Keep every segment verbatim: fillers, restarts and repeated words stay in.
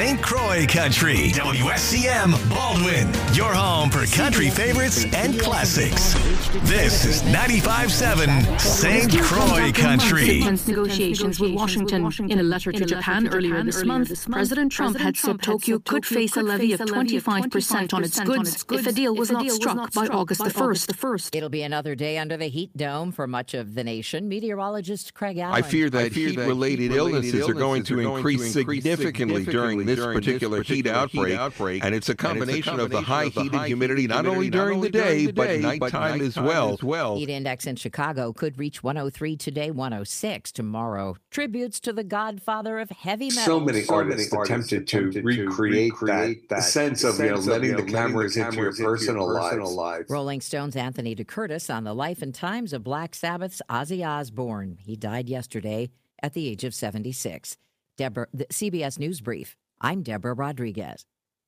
Saint Croix Country. W S C M Baldwin, your home for country favorites and classics. This is ninety-five point seven Saint Croix Country. Negotiations with Washington. In a letter to Japan earlier this month, President Trump had said Tokyo could face a levy of twenty-five percent on its goods if a deal was not struck by August the first. It'll be another day under the heat dome for much of the nation. Meteorologist Craig Allen. I fear that heat-related illnesses are going to increase significantly during this particular heat outbreak, and it's a combination of the high heat and humidity not only during the day, but nighttime as well. Heat index in Chicago could reach one oh three today, one oh six tomorrow. Tributes to the godfather of heavy metal. So many artists attempted to recreate that sense of, you know, letting the cameras into your personal lives. Rolling Stone's Anthony DeCurtis on the life and times of Black Sabbath's Ozzy Osbourne. He died yesterday at the age of seventy-six. Deborah, the C B S News Brief. I'm Deborah Rodriguez.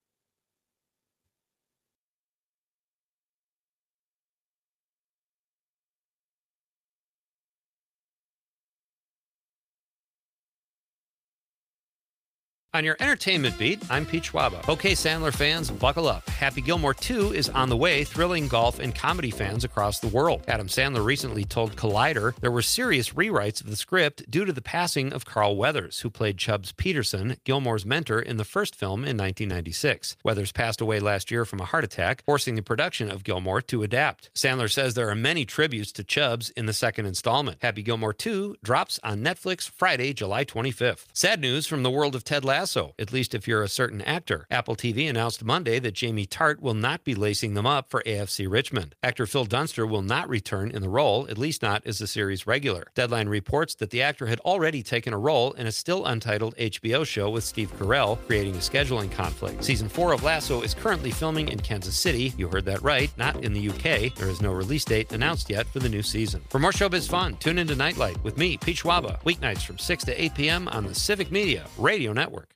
On your entertainment beat, I'm Pete Schwaba. Okay, Sandler fans, buckle up. Happy Gilmore two is on the way, thrilling golf and comedy fans across the world. Adam Sandler recently told Collider there were serious rewrites of the script due to the passing of Carl Weathers, who played Chubbs Peterson, Gilmore's mentor in the first film in nineteen ninety-six. Weathers passed away last year from a heart attack, forcing the production of Gilmore to adapt. Sandler says there are many tributes to Chubbs in the second installment. Happy Gilmore two drops on Netflix Friday, July twenty-fifth. Sad news from the world of Ted Lasso. At least if you're a certain actor. Apple T V announced Monday that Jamie Tart will not be lacing them up for A F C Richmond. Actor Phil Dunster will not return in the role, at least not as the series regular. Deadline reports that the actor had already taken a role in a still untitled H B O show with Steve Carell, creating a scheduling conflict. Season four of Lasso is currently filming in Kansas City. You heard that right, not in the U K. There is no release date announced yet for the new season. For more showbiz fun, tune into Nightlight with me, Pete Schwaba, weeknights from six to eight p.m. on the Civic Media Radio Network.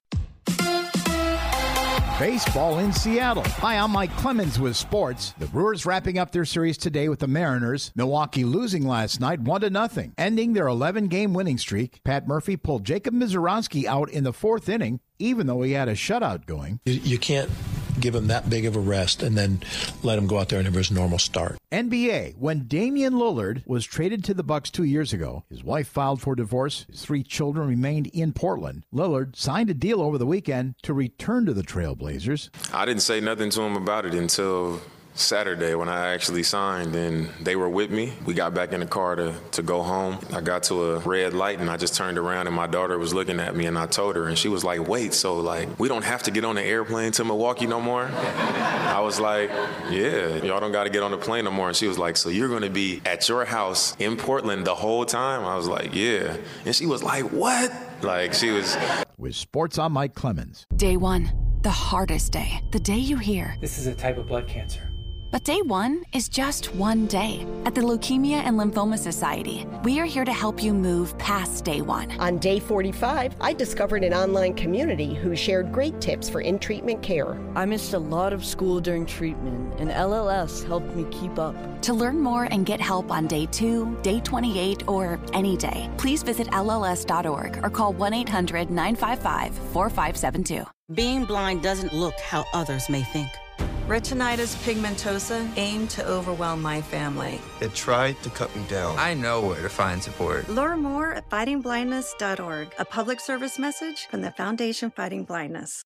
Baseball in Seattle. Hi, I'm Mike Clemens with sports. The Brewers wrapping up their series today with the Mariners. Milwaukee losing last night one to nothing, ending their eleven-game winning streak. Pat Murphy pulled Jacob Mizorowski out in the fourth inning, even though he had a shutout going. You, you can't give him that big of a rest and then let him go out there and have his normal start. N B A. When Damian Lillard was traded to the Bucks two years ago, his wife filed for divorce. His three children remained in Portland. Lillard signed a deal over the weekend to return to the Trailblazers. I didn't say nothing to him about it until Saturday when I actually signed, and they were with me. We got back in the car to, to go home. I got to a red light, and I just turned around, and my daughter was looking at me, and I told her, and she was like, wait, so, like, we don't have to get on the airplane to Milwaukee no more? I was like, yeah, y'all don't got to get on the plane no more. And she was like, so you're going to be at your house in Portland the whole time? I was like, yeah. And she was like, what? Like, she was... With sports, I'm Mike Clemens. Day one, the hardest day. The day you hear, this is a type of blood cancer. But day one is just one day. At the Leukemia and Lymphoma Society, we are here to help you move past day one. On day forty-five, I discovered an online community who shared great tips for in-treatment care. I missed a lot of school during treatment, and L L S helped me keep up. To learn more and get help on day two, day twenty-eight, or any day, please visit L L S dot org or call one eight hundred nine five five four five seven two. Being blind doesn't look how others may think. Retinitis pigmentosa aimed to overwhelm my family. It tried to cut me down. I know where to find support. Learn more at fighting blindness dot org, a public service message from the Foundation Fighting Blindness.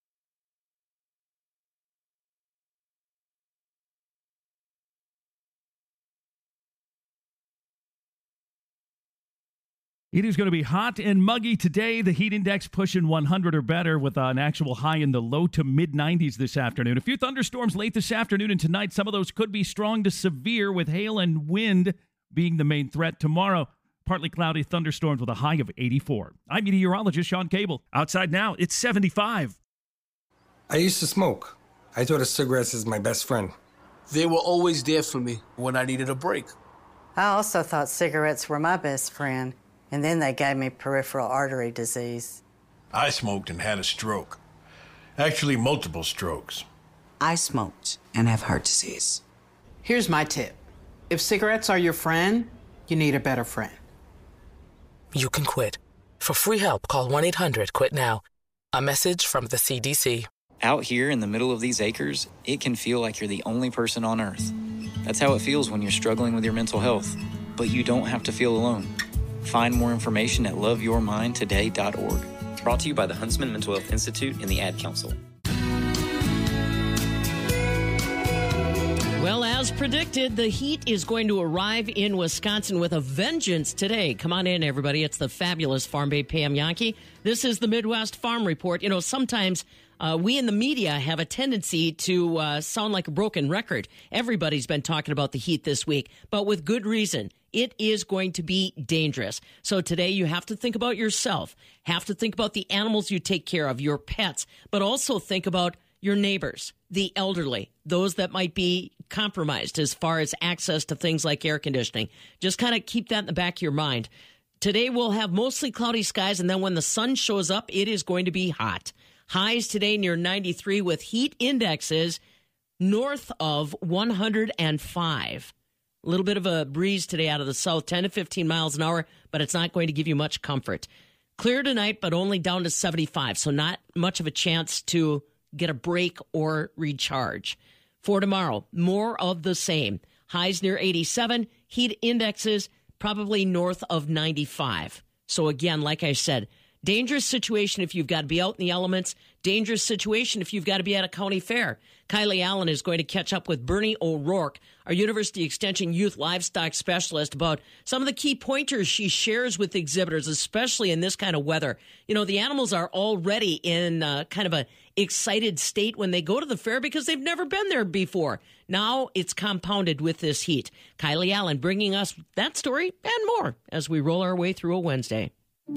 It is going to be hot and muggy today. The heat index pushing one hundred or better with an actual high in the low to mid nineties this afternoon. A few thunderstorms late this afternoon and tonight. Some of those could be strong to severe with hail and wind being the main threat. Tomorrow, partly cloudy thunderstorms with a high of eighty-four. I'm meteorologist Sean Cable. Outside now, it's seventy-five. I used to smoke. I thought of cigarettes as my best friend. They were always there for me when I needed a break. I also thought cigarettes were my best friend. And then they gave me peripheral artery disease. I smoked and had a stroke. Actually, multiple strokes. I smoked and have heart disease. Here's my tip. If cigarettes are your friend, you need a better friend. You can quit. For free help, call one eight hundred quit now. A message from the C D C. Out here in the middle of these acres, it can feel like you're the only person on Earth. That's how it feels when you're struggling with your mental health. But you don't have to feel alone. Find more information at love your mind today dot org. Brought to you by the Huntsman Mental Health Institute and the Ad Council. Well, as predicted, the heat is going to arrive in Wisconsin with a vengeance today. Come on in, everybody. It's the fabulous Farm Babe Pam Yankee. This is the Midwest Farm Report. You know, sometimes uh, we in the media have a tendency to uh, sound like a broken record. Everybody's been talking about the heat this week, but with good reason. It is going to be dangerous. So today you have to think about yourself, have to think about the animals you take care of, your pets, but also think about your neighbors, the elderly, those that might be compromised as far as access to things like air conditioning. Just kind of keep that in the back of your mind. Today we'll have mostly cloudy skies, and then when the sun shows up, it is going to be hot. Highs today near ninety-three with heat indexes north of one hundred five. A little bit of a breeze today out of the south, ten to fifteen miles an hour, but it's not going to give you much comfort. Clear tonight, but only down to seventy-five, so not much of a chance to get a break or recharge. For tomorrow, more of the same. Highs near eighty-seven, heat indexes probably north of ninety-five. So again, like I said, dangerous situation if you've got to be out in the elements. Dangerous situation if you've got to be at a county fair. Kylie Allen is going to catch up with Bernie O'Rourke, our University Extension Youth Livestock Specialist, about some of the key pointers she shares with exhibitors, especially in this kind of weather. You know, the animals are already in uh, kind of a excited state when they go to the fair because they've never been there before. Now it's compounded with this heat. Kylie Allen bringing us that story and more as we roll our way through a Wednesday.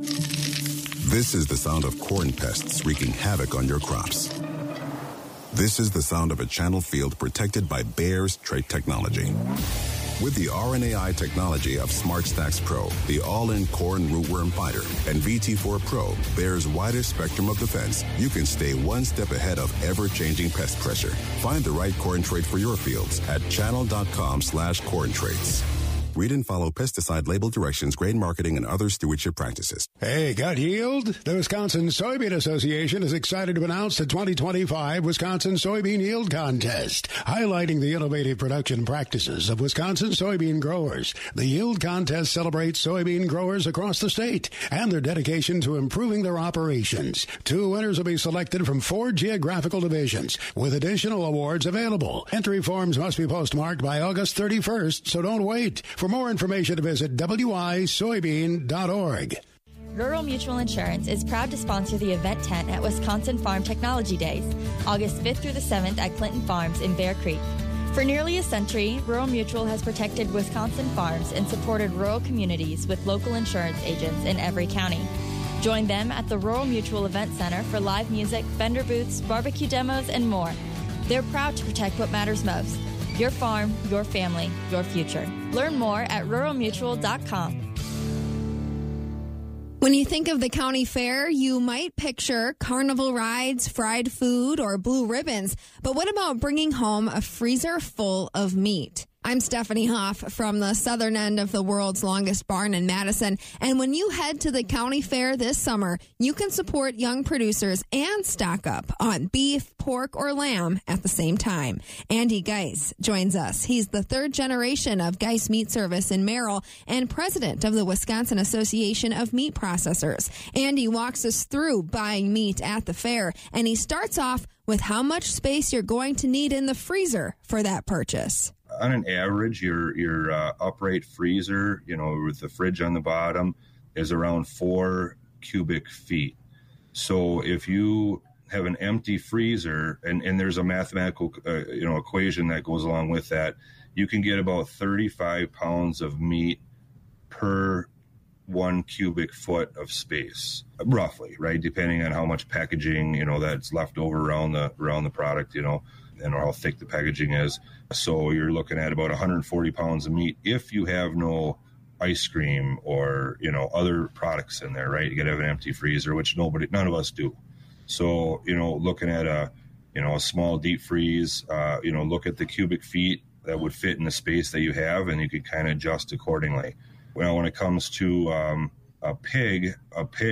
This is the sound of corn pests wreaking havoc on your crops. This is the sound of a channel field protected by Bayer's trait technology. With the R N A I technology of SmartStax Pro, the all-in corn rootworm fighter, and V T four Pro, Bayer's widest spectrum of defense, you can stay one step ahead of ever-changing pest pressure. Find the right corn trait for your fields at channel.com slash corn traits. Read and follow pesticide label directions, grain marketing, and other stewardship practices. Hey, got yield? The Wisconsin Soybean Association is excited to announce the twenty twenty-five Wisconsin Soybean Yield Contest, highlighting the innovative production practices of Wisconsin soybean growers. The Yield Contest celebrates soybean growers across the state and their dedication to improving their operations. Two winners will be selected from four geographical divisions, with additional awards available. Entry forms must be postmarked by August thirty-first, so don't wait. For more information, visit w i soybean dot org. Rural Mutual Insurance is proud to sponsor the event tent at Wisconsin Farm Technology Days, August fifth through the seventh at Clinton Farms in Bear Creek. For nearly a century, Rural Mutual has protected Wisconsin farms and supported rural communities with local insurance agents in every county. Join them at the Rural Mutual Event Center for live music, vendor booths, barbecue demos, and more. They're proud to protect what matters most. Your farm, your family, your future. Learn more at rural mutual dot com. When you think of the county fair, you might picture carnival rides, fried food, or blue ribbons. But what about bringing home a freezer full of meat? I'm Stephanie Hoff from the southern end of the world's longest barn in Madison. And when you head to the county fair this summer, you can support young producers and stock up on beef, pork, or lamb at the same time. Andy Geis joins us. He's the third generation of Geis Meat Service in Merrill and president of the Wisconsin Association of Meat Processors. Andy walks us through buying meat at the fair, and he starts off with how much space you're going to need in the freezer for that purchase. On an average, your your uh, upright freezer, you know, with the fridge on the bottom, is around four cubic feet. So if you have an empty freezer, and, and there's a mathematical, uh, you know, equation that goes along with that, you can get about thirty-five pounds of meat per one cubic foot of space, roughly, right? Depending on how much packaging, you know, that's left over around the around the product, you know, and how thick the packaging is. So you're looking at about one hundred forty pounds of meat if you have no ice cream or, you know, other products in there, right? You got to have an empty freezer, which nobody, none of us do. So, you know, looking at a, you know, a small deep freeze, uh, you know, look at the cubic feet that would fit in the space that you have, and you could kind of adjust accordingly. Well, when it comes to um, a pig, a pig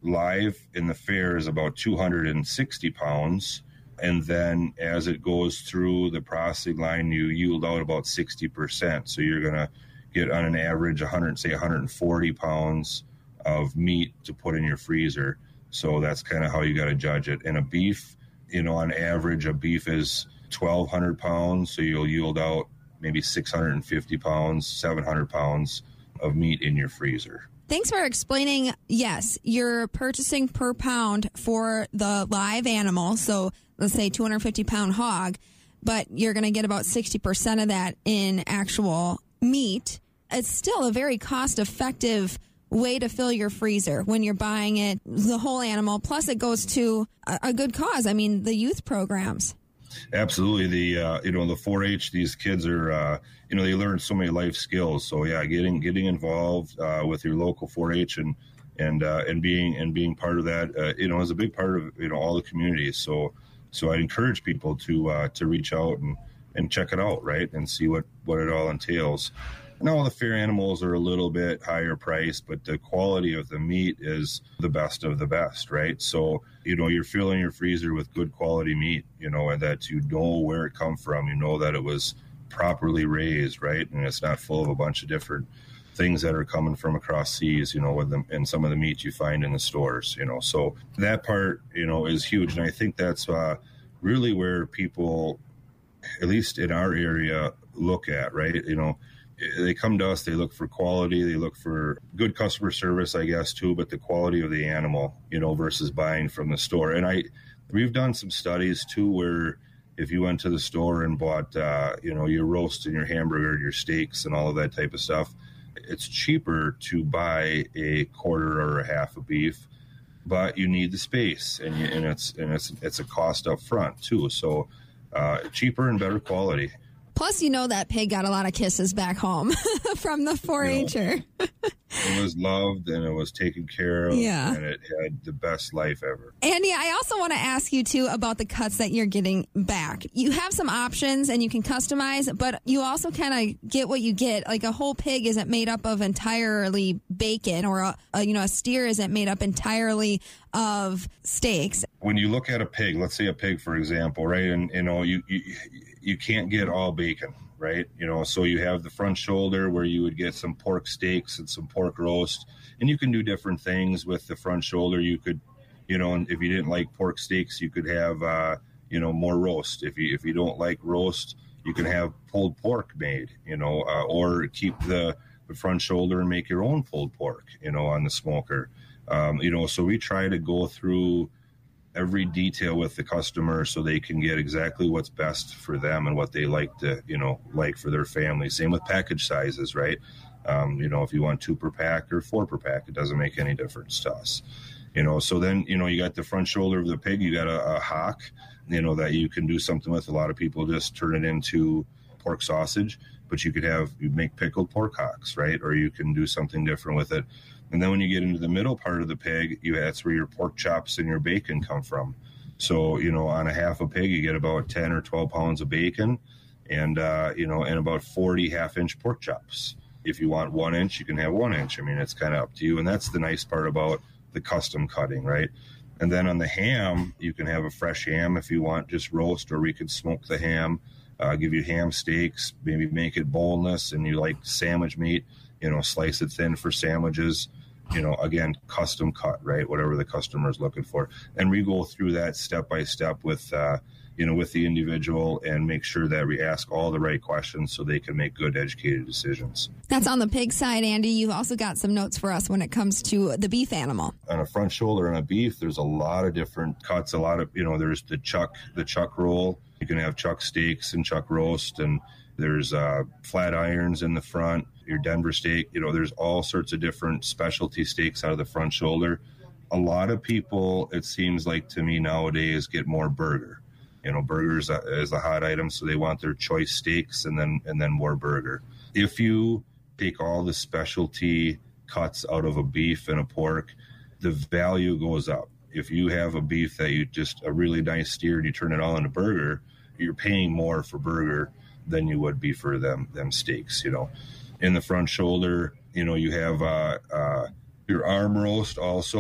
live in the fair is about two hundred sixty pounds. And then as it goes through the processing line, you yield out about sixty percent. So you're going to get on an average one hundred, say one hundred forty pounds of meat to put in your freezer. So that's kind of how you got to judge it. And a beef, you know, on average, a beef is twelve hundred pounds. So you'll yield out maybe six hundred fifty pounds, seven hundred pounds of meat in your freezer. Thanks for explaining. Yes, you're purchasing per pound for the live animal. So let's say two hundred fifty pound hog, but you're going to get about sixty percent of that in actual meat. It's still a very cost effective way to fill your freezer when you're buying it, the whole animal. Plus it goes to a, a good cause. I mean, the youth programs. Absolutely. The, uh, you know, the four H, these kids are, uh, you know, they learn so many life skills. So yeah, getting, getting involved, uh, with your local four H and, and, uh, and being, and being part of that, uh, you know, is a big part of, you know, all the communities. So, so I encourage people to, uh, to reach out and, and check it out, right. And see what, what it all entails. And all the fair animals are a little bit higher priced, but the quality of the meat is the best of the best, right? So, you know, you're filling your freezer with good quality meat, you know, and that you know where it come from. You know that it was properly raised, right? And it's not full of a bunch of different things that are coming from across seas, you know, with them and some of the meat you find in the stores, you know. So that part, you know, is huge. And I think that's uh, really where people, at least in our area, look at, right? You know, they come to us, they look for quality, they look for good customer service, I guess, too, but the quality of the animal, you know, versus buying from the store. And I, we've done some studies, too, where if you went to the store and bought, uh, you know, your roast and your hamburger, your steaks and all of that type of stuff, it's cheaper to buy a quarter or a half of beef, but you need the space, and, you, and it's and it's it's a cost up front, too. So uh, cheaper and better quality. Plus, you know that pig got a lot of kisses back home from the four H-er. You know, it was loved and it was taken care of, yeah. And it had the best life ever. Andy, I also want to ask you, too, about the cuts that you're getting back. You have some options and you can customize, but you also kind of get what you get. Like a whole pig isn't made up of entirely bacon, or a, a, you know, a steer isn't made up entirely of steaks. When you look at a pig, let's say a pig, for example, right, and, you know, you, you you can't get all bacon, right? You know, so you have the front shoulder where you would get some pork steaks and some pork roast, and you can do different things with the front shoulder. You could, you know, if you didn't like pork steaks, you could have, uh, you know, more roast. If you if you don't like roast, you can have pulled pork made, you know, uh, or keep the, the front shoulder and make your own pulled pork, you know, on the smoker. Um, you know, so we try to go through every detail with the customer so they can get exactly what's best for them and what they like to, you know, like for their family. Same with package sizes, right? Um, you know, if you want two per pack or four per pack, it doesn't make any difference to us. You know, so then, you know, you got the front shoulder of the pig, you got a, a hock, you know, that you can do something with. A lot of people just turn it into pork sausage, but you could have, you make pickled pork hocks, right? Or you can do something different with it. And then when you get into the middle part of the pig, you that's where your pork chops and your bacon come from. So, you know, on a half a pig, you get about ten or twelve pounds of bacon and, uh, you know, and about forty half-inch pork chops. If you want one inch, you can have one inch. I mean, it's kind of up to you. And that's the nice part about the custom cutting, right? And then on the ham, you can have a fresh ham if you want, just roast, or we could smoke the ham, uh, give you ham steaks, maybe make it boneless, and you like sandwich meat, you know, slice it thin for sandwiches, you know, again, custom cut, right? Whatever the customer is looking for. And we go through that step by step with, uh, you know, with the individual and make sure that we ask all the right questions so they can make good, educated decisions. That's on the pig side, Andy. You've also got some notes for us when it comes to the beef animal. On a front shoulder and a beef, there's a lot of different cuts, a lot of, you know, there's the chuck, the chuck roll. You can have chuck steaks and chuck roast, and there's uh, flat irons in the front, your Denver steak. You know, there's all sorts of different specialty steaks out of the front shoulder. A lot of people, it seems like to me nowadays, get more burger. You know, burgers is a hot item, so they want their choice steaks and then and then more burger. If you take all the specialty cuts out of a beef and a pork, the value goes up. If you have a beef that you just, a really nice steer, and you turn it all into burger, you're paying more for burger than you would be for them them steaks, you know. In the front shoulder, you know, you have uh, uh, your arm roast also,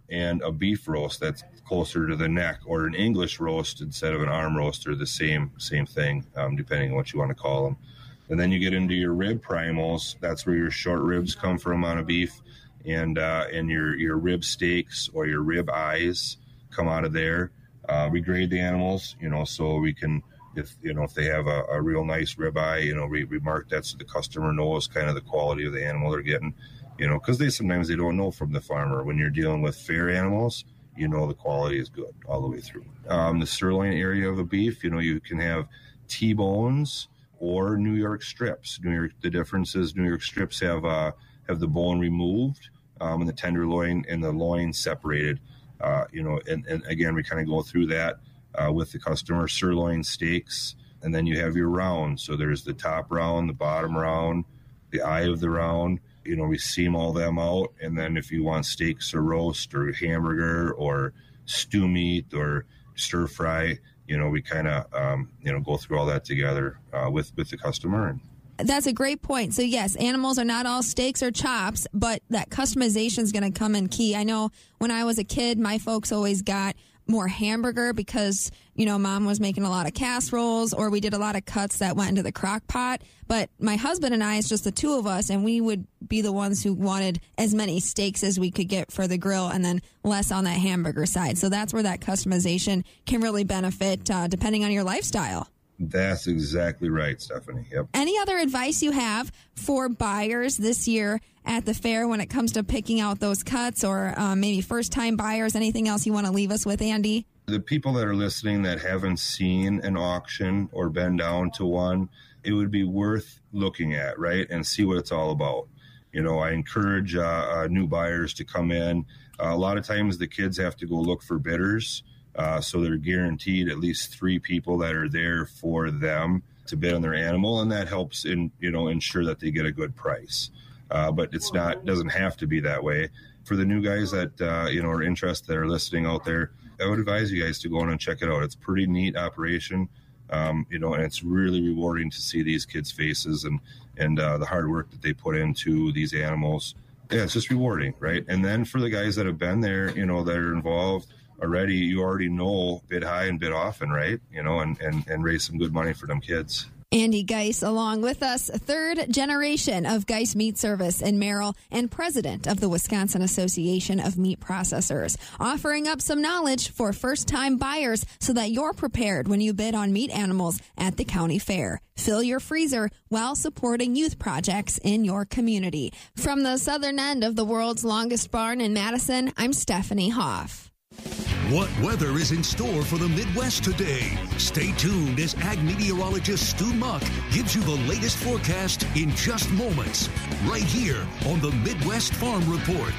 and a beef roast that's closer to the neck, or an English roast instead of an arm roast, or the same same thing, um, depending on what you want to call them. And then you get into your rib primals. That's where your short ribs come from on a beef, and uh, and your your rib steaks or your rib eyes come out of there. Uh, we grade the animals, you know, so we can, if you know if they have a, a real nice rib eye, you know, we, we mark that so the customer knows kind of the quality of the animal they're getting. You know, because they sometimes they don't know from the farmer. When you're dealing with fair animals, you know the quality is good all the way through. Um, the sirloin area of a beef, you know, you can have T-bones or New York strips. New York, the difference is New York strips have uh, have the bone removed um, and the tenderloin and the loin separated. Uh, you know, and, and again, we kind of go through that uh, with the customer. Sirloin steaks, and then you have your round. So there's the top round, the bottom round, the eye of the round. You know, we seam all them out, and then if you want steaks or roast or hamburger or stew meat or stir fry, you know, we kind of, um, you know, go through all that together uh, with, with the customer. That's a great point. So, yes, animals are not all steaks or chops, but that customization is going to come in key. I know when I was a kid, my folks always got more hamburger because, you know, mom was making a lot of casseroles, or we did a lot of cuts that went into the crock pot. But my husband and I, it's just the two of us, and we would be the ones who wanted as many steaks as we could get for the grill and then less on that hamburger side. So that's where that customization can really benefit uh, depending on your lifestyle. That's exactly right, Stephanie. Yep. Any other advice you have for buyers this year at the fair when it comes to picking out those cuts, or uh, maybe first-time buyers? Anything else you want to leave us with, Andy? The people that are listening that haven't seen an auction or been down to one, it would be worth looking at, right, and see what it's all about. You know, I encourage uh, uh, new buyers to come in. Uh, a lot of times the kids have to go look for bidders. Uh, so they're guaranteed at least three people that are there for them to bid on their animal, and that helps in you know ensure that they get a good price. Uh, but it's not doesn't have to be that way. For the new guys that uh, you know are interested, that are listening out there, I would advise you guys to go in and check it out. It's a pretty neat operation, um, you know, and it's really rewarding to see these kids' faces and and uh, the hard work that they put into these animals. Yeah, it's just rewarding, right? And then for the guys that have been there, you know, that are involved already, you already know bid high and bid often, right? You know, and, and, and raise some good money for them kids. Andy Geis along with us, third generation of Geis Meat Service in Merrill and president of the Wisconsin Association of Meat Processors, offering up some knowledge for first-time buyers so that you're prepared when you bid on meat animals at the county fair. Fill your freezer while supporting youth projects in your community. From the southern end of the world's longest barn in Madison, I'm Stephanie Hoff. What weather is in store for the Midwest today? Stay tuned as ag meteorologist Stu Muck gives you the latest forecast in just moments, right here on the Midwest Farm Report.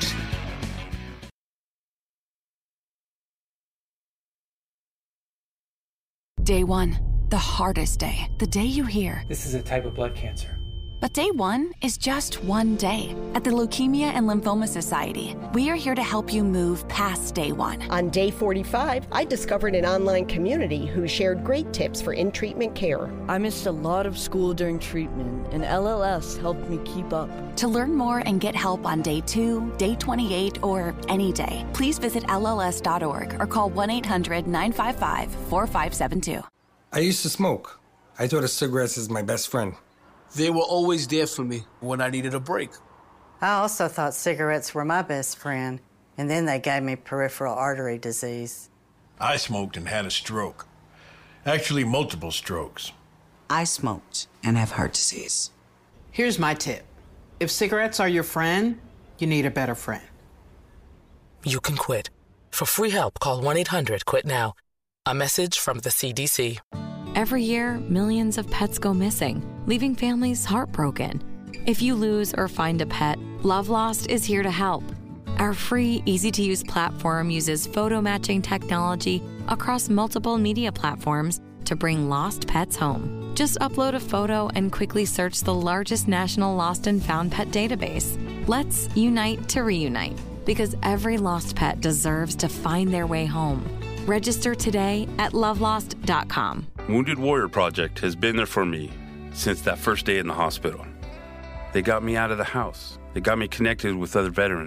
Day one, the hardest day. The day you hear, "This is a type of blood cancer." But day one is just one day. At the Leukemia and Lymphoma Society, we are here to help you move past day one. On day forty-five, I discovered an online community who shared great tips for in-treatment care. I missed a lot of school during treatment, and L L S helped me keep up. To learn more and get help on day two, day twenty-eight, or any day, please visit L L S dot org or call one eight hundred nine five five four five seven two. I used to smoke. I thought of cigarettes as my best friend. They were always there for me when I needed a break. I also thought cigarettes were my best friend, and then they gave me peripheral artery disease. I smoked and had a stroke. Actually, multiple strokes. I smoked and have heart disease. Here's my tip. If cigarettes are your friend, you need a better friend. You can quit. For free help, call one eight hundred quit now. A message from the C D C. Every year, millions of pets go missing, leaving families heartbroken. If you lose or find a pet, Love Lost is here to help. Our free, easy-to-use platform uses photo matching technology across multiple media platforms to bring lost pets home. Just upload a photo and quickly search the largest national lost and found pet database. Let's unite to reunite, because every lost pet deserves to find their way home. Register today at love lost dot com. Wounded Warrior Project has been there for me since that first day in the hospital. They got me out of the house. They got me connected with other veterans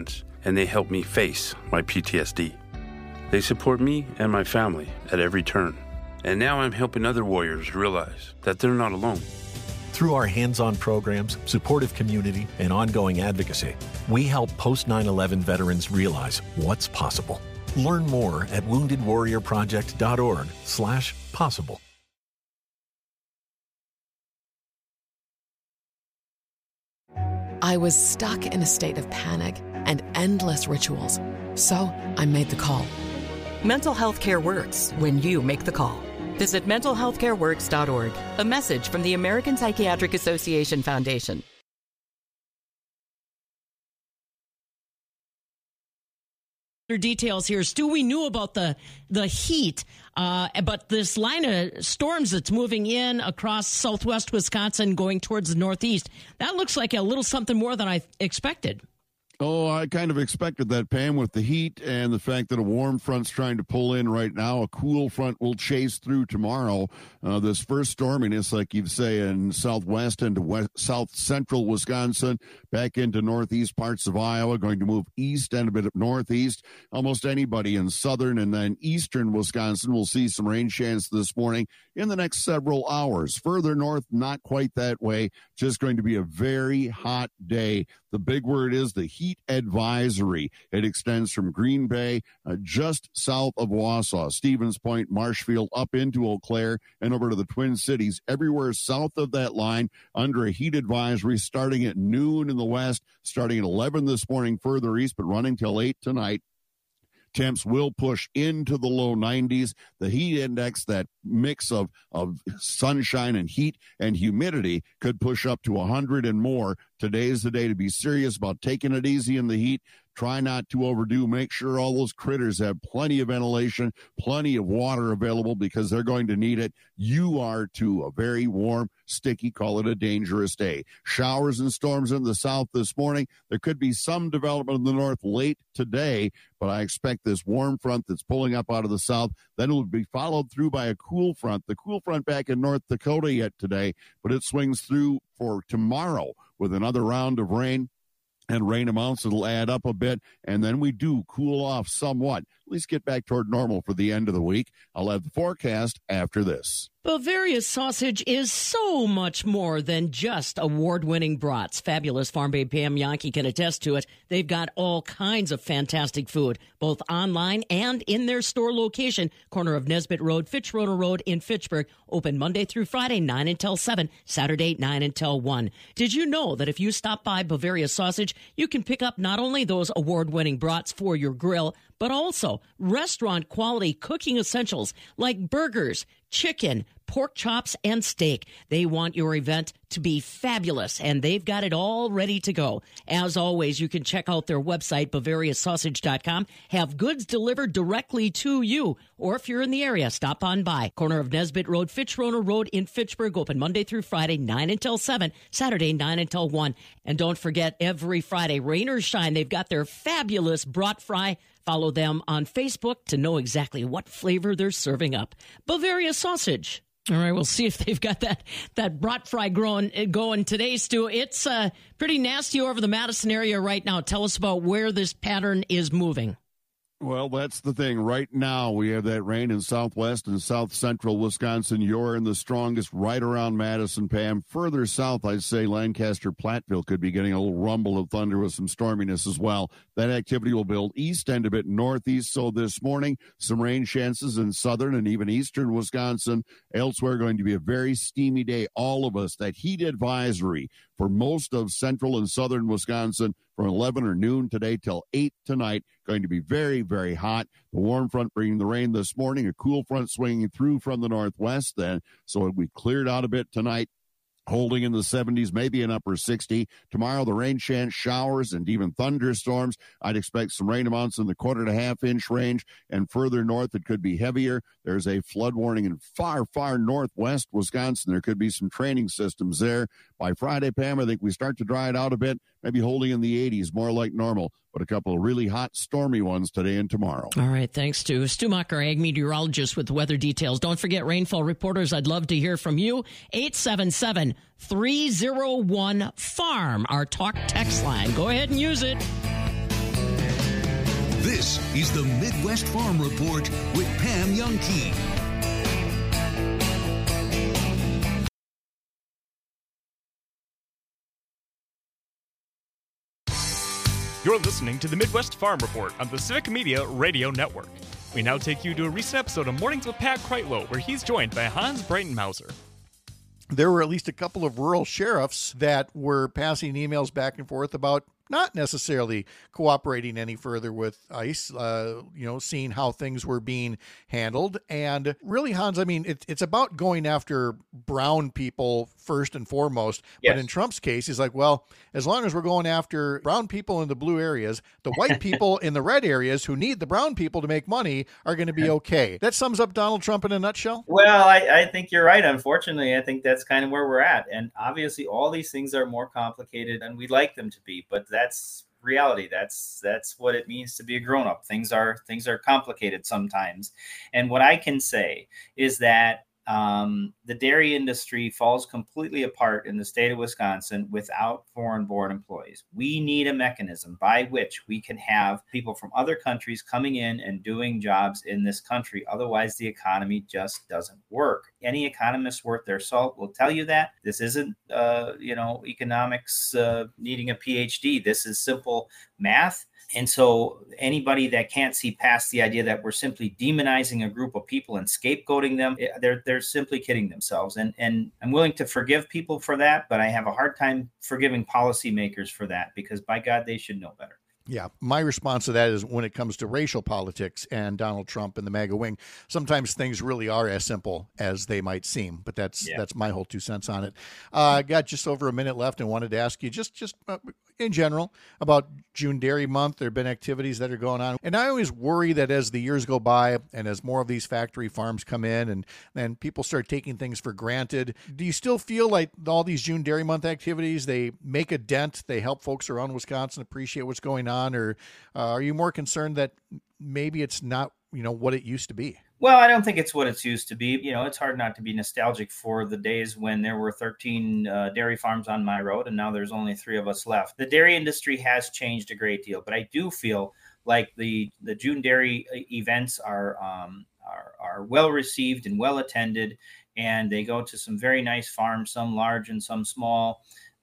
and they help me face my P T S D. They support me and my family at every turn. And now I'm helping other warriors realize that they're not alone. Through our hands-on programs, supportive community, and ongoing advocacy, we help post nine eleven veterans realize what's possible. Learn more at wounded warrior project dot org slash possible. I was stuck in a state of panic and endless rituals. So I made the call. Mental health care works when you make the call. Visit mental health care works dot org. A message from the American Psychiatric Association Foundation. Details here. Stu, we knew about the the heat, uh, but this line of storms that's moving in across southwest Wisconsin going towards the northeast, that looks like a little something more than I expected. Oh, I kind of expected that, Pam, with the heat and the fact that a warm front's trying to pull in right now. A cool front will chase through tomorrow. Uh, this first storminess, like you say, in southwest into west, south central Wisconsin, back into northeast parts of Iowa, going to move east and a bit of northeast. Almost anybody in southern and then eastern Wisconsin will see some rain chance this morning in the next several hours. Further north, not quite that way. Just going to be a very hot day. The big word is the heat advisory. It extends from Green Bay uh, just south of Wausau, Stevens Point, Marshfield, up into Eau Claire, and over to the Twin Cities. Everywhere south of that line under a heat advisory starting at noon in the west, starting at eleven this morning further east, but running till eight tonight. Temps will push into the low nineties. The heat index, that mix of, of sunshine and heat and humidity, could push up to one hundred and more. Today's the day to be serious about taking it easy in the heat. Try not to overdo. Make sure all those critters have plenty of ventilation, plenty of water available, because they're going to need it. You are too. A very warm, sticky, call it a dangerous day. Showers and storms in the south this morning. There could be some development in the north late today, but I expect this warm front that's pulling up out of the south, then it will be followed through by a cool front. The cool front back in North Dakota yet today, but it swings through for tomorrow with another round of rain. And rain amounts will add up a bit, and then we do cool off somewhat. At least get back toward normal for the end of the week. I'll have the forecast after this. Bavaria Sausage is so much more than just award-winning brats. Fabulous Farm Babe Pam Jahnke can attest to it. They've got all kinds of fantastic food, both online and in their store location, corner of Nesbitt Road, Fitzroy Road in Fitchburg, open Monday through Friday, nine until seven, Saturday, nine until one. Did you know that if you stop by Bavaria Sausage, you can pick up not only those award-winning brats for your grill, but also restaurant-quality cooking essentials like burgers, chicken, pork chops, and steak. They want your event to be fabulous, and they've got it all ready to go. As always, you can check out their website, Bavaria Sausage dot com. Have goods delivered directly to you, or if you're in the area, stop on by. Corner of Nesbitt Road, Fitzroy Road in Fitchburg, open Monday through Friday, nine until seven, Saturday, nine until one. And don't forget, every Friday, rain or shine, they've got their fabulous brat fry. Follow them on Facebook to know exactly what flavor they're serving up. Bavaria Sausage. All right, we'll see if they've got that that brat fry growing, going today, Stu. It's uh, pretty nasty over the Madison area right now. Tell us about where this pattern is moving. Well, that's the thing. Right now, we have that rain in southwest and south central Wisconsin. You're in the strongest right around Madison, Pam. Further south, I'd say Lancaster, Platteville could be getting a little rumble of thunder with some storminess as well. That activity will build east and a bit northeast. So this morning, some rain chances in southern and even eastern Wisconsin. Elsewhere, going to be a very steamy day. All of us, that heat advisory for most of central and southern Wisconsin from eleven or noon today till eight tonight. Going to be very, very hot. The warm front bringing the rain this morning. A cool front swinging through from the northwest then. So we cleared out a bit tonight. Holding in the seventies, maybe an upper sixty. Tomorrow, the rain chance, showers, and even thunderstorms. I'd expect some rain amounts in the quarter to half inch range, and further north, it could be heavier. There's a flood warning in far, far northwest Wisconsin. There could be some training systems there. By Friday, Pam, I think we start to dry it out a bit, maybe holding in the eighties, more like normal, but a couple of really hot, stormy ones today and tomorrow. All right, thanks, Stu. Stu Macher, ag meteorologist with weather details. Don't forget, rainfall reporters, I'd love to hear from you. eight seven seven, three oh one, farm, our talk text line. Go ahead and use it. This is the Midwest Farm Report with Pam Jahnke. You're listening to the Midwest Farm Report on the Civic Media Radio Network. We now take you to a recent episode of Mornings with Pat Kreitlow, where he's joined by Hans Breitenmauser. There were at least a couple of rural sheriffs that were passing emails back and forth about not necessarily cooperating any further with ICE, uh, you know, seeing how things were being handled. And really, Hans, I mean, it, it's about going after brown people first and foremost. Yes. But in Trump's case, he's like, well, as long as we're going after brown people in the blue areas, the white people in the red areas who need the brown people to make money are going to be okay. That sums up Donald Trump in a nutshell? Well, I, I think you're right. Unfortunately, I think that's kind of where we're at. And obviously, all these things are more complicated than we'd like them to be. But that's reality. That's that's what it means to be a grown-up. Things are things are complicated sometimes. And what I can say is that um, the dairy industry falls completely apart in the state of Wisconsin without foreign-born employees. We need a mechanism by which we can have people from other countries coming in and doing jobs in this country. Otherwise, the economy just doesn't work. Any economist worth their salt will tell you that. This isn't, uh, you know, economics uh, needing a P H D. This is simple math. And so anybody that can't see past the idea that we're simply demonizing a group of people and scapegoating them, they're they're simply kidding themselves. And and I'm willing to forgive people for that, but I have a hard time forgiving policymakers for that because, by God, they should know better. Yeah, my response to that is when it comes to racial politics and Donald Trump and the MAGA wing, sometimes things really are as simple as they might seem. But that's yeah. that's my whole two cents on it. Uh, I got just over a minute left and wanted to ask you just just uh, in general about June Dairy Month. There have been activities that are going on. And I always worry that as the years go by and as more of these factory farms come in and, and people start taking things for granted, do you still feel like all these June Dairy Month activities, they make a dent, they help folks around Wisconsin appreciate what's going on? Or uh, are you more concerned that maybe it's not, you know, what it used to be? Well, I don't think it's what it's used to be. You know, it's hard not to be nostalgic for the days when there were thirteen uh, dairy farms on my road, and now there's only three of us left. The dairy industry has changed a great deal, but I do feel like the the June Dairy events are um, are, are well received and well attended, and they go to some very nice farms, some large and some small,